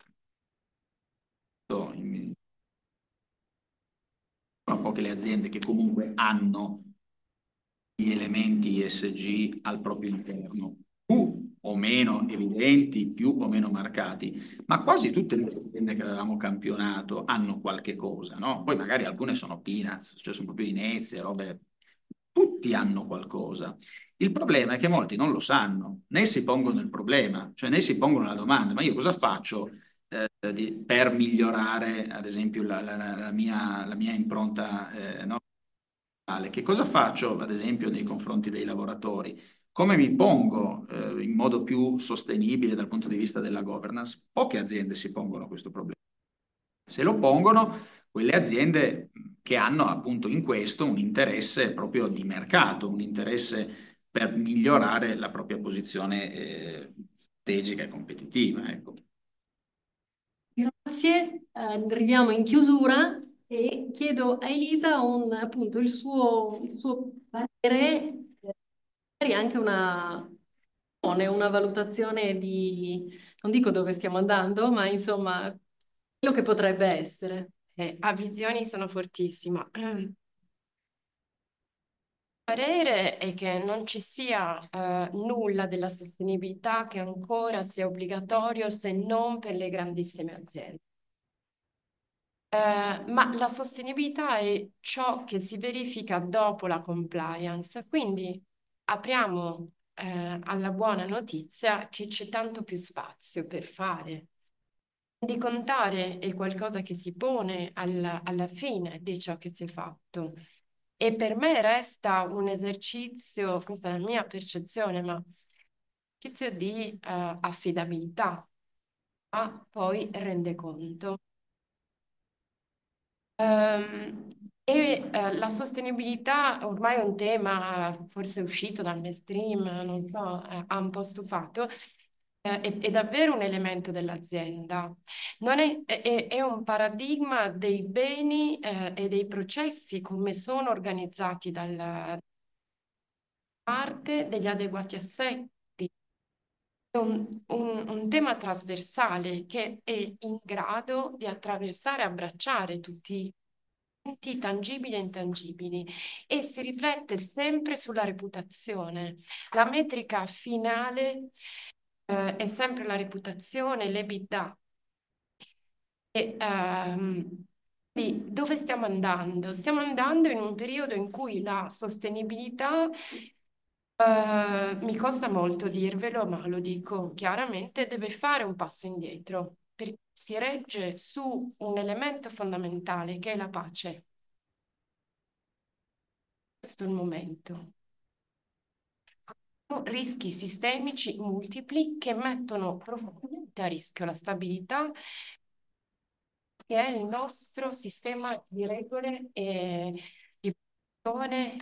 sono poche le aziende che comunque hanno gli elementi ESG al proprio interno, più o meno evidenti, più o meno marcati, ma quasi tutte le aziende che avevamo campionato hanno qualche cosa, no? Poi magari alcune sono peanuts, cioè sono proprio inezie, robe... Tutti hanno qualcosa. Il problema è che molti non lo sanno, né si pongono il problema, cioè né si pongono la domanda, ma io cosa faccio per migliorare, ad esempio, la mia impronta, no? Che cosa faccio, ad esempio, nei confronti dei lavoratori? Come mi pongo in modo più sostenibile dal punto di vista della governance? Poche aziende si pongono questo problema. Se lo pongono, quelle aziende che hanno appunto in questo un interesse proprio di mercato, un interesse per migliorare la propria posizione strategica e competitiva, ecco. Grazie, arriviamo in chiusura e chiedo a Elisa appunto il suo parere, magari anche una valutazione di, non dico dove stiamo andando, ma insomma, quello che potrebbe essere. A visioni sono fortissima. Il parere è che non ci sia nulla della sostenibilità che ancora sia obbligatorio se non per le grandissime aziende. Ma la sostenibilità è ciò che si verifica dopo la compliance, quindi apriamo alla buona notizia che c'è tanto più spazio per fare. Di contare è qualcosa che si pone alla fine di ciò che si è fatto. E per me resta un esercizio, questa è la mia percezione, ma un esercizio di affidabilità, ma poi rende conto. La sostenibilità ormai è un tema forse uscito dal mainstream, non so, ha un po' stufato, è davvero un elemento dell'azienda. Non è un paradigma dei beni e dei processi come sono organizzati dalla parte degli adeguati assetti, un tema trasversale che è in grado di attraversare e abbracciare tutti i elementi tangibili e intangibili e si riflette sempre sulla reputazione. La metrica finale è sempre la reputazione, l'EBITDA. Quindi dove stiamo andando? Stiamo andando in un periodo in cui la sostenibilità, mi costa molto dirvelo, ma lo dico chiaramente, deve fare un passo indietro, perché si regge su un elemento fondamentale che è la pace. Questo è il momento. Rischi sistemici multipli che mettono profondamente a rischio la stabilità che è il nostro sistema di regole e di produzione.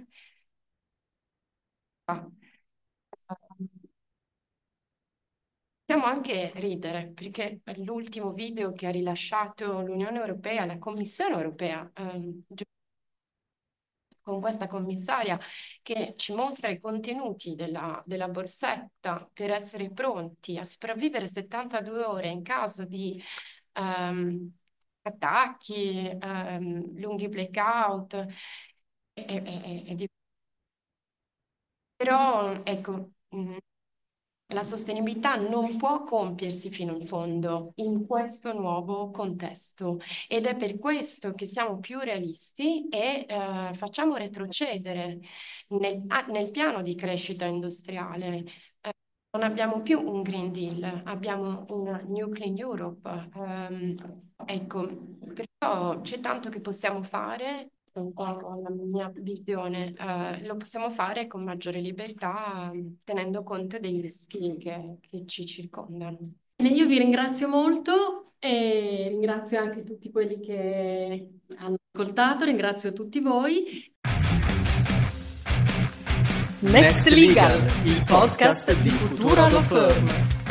Possiamo anche ridere perché l'ultimo video che ha rilasciato l'Unione Europea, la Commissione Europea, con questa commissaria che ci mostra i contenuti della borsetta per essere pronti a sopravvivere 72 ore in caso di attacchi, lunghi blackout. Però ecco, la sostenibilità non può compiersi fino in fondo in questo nuovo contesto ed è per questo che siamo più realisti e facciamo retrocedere nel piano di crescita industriale. Non abbiamo più un Green Deal, abbiamo un New Clean Europe. Ecco, perciò c'è tanto che possiamo fare, questa è un po' la mia visione, lo possiamo fare con maggiore libertà, tenendo conto dei rischi che ci circondano. Bene, io vi ringrazio molto e ringrazio anche tutti quelli che hanno ascoltato, ringrazio tutti voi. Next Legal, il podcast di Futura Law Firm.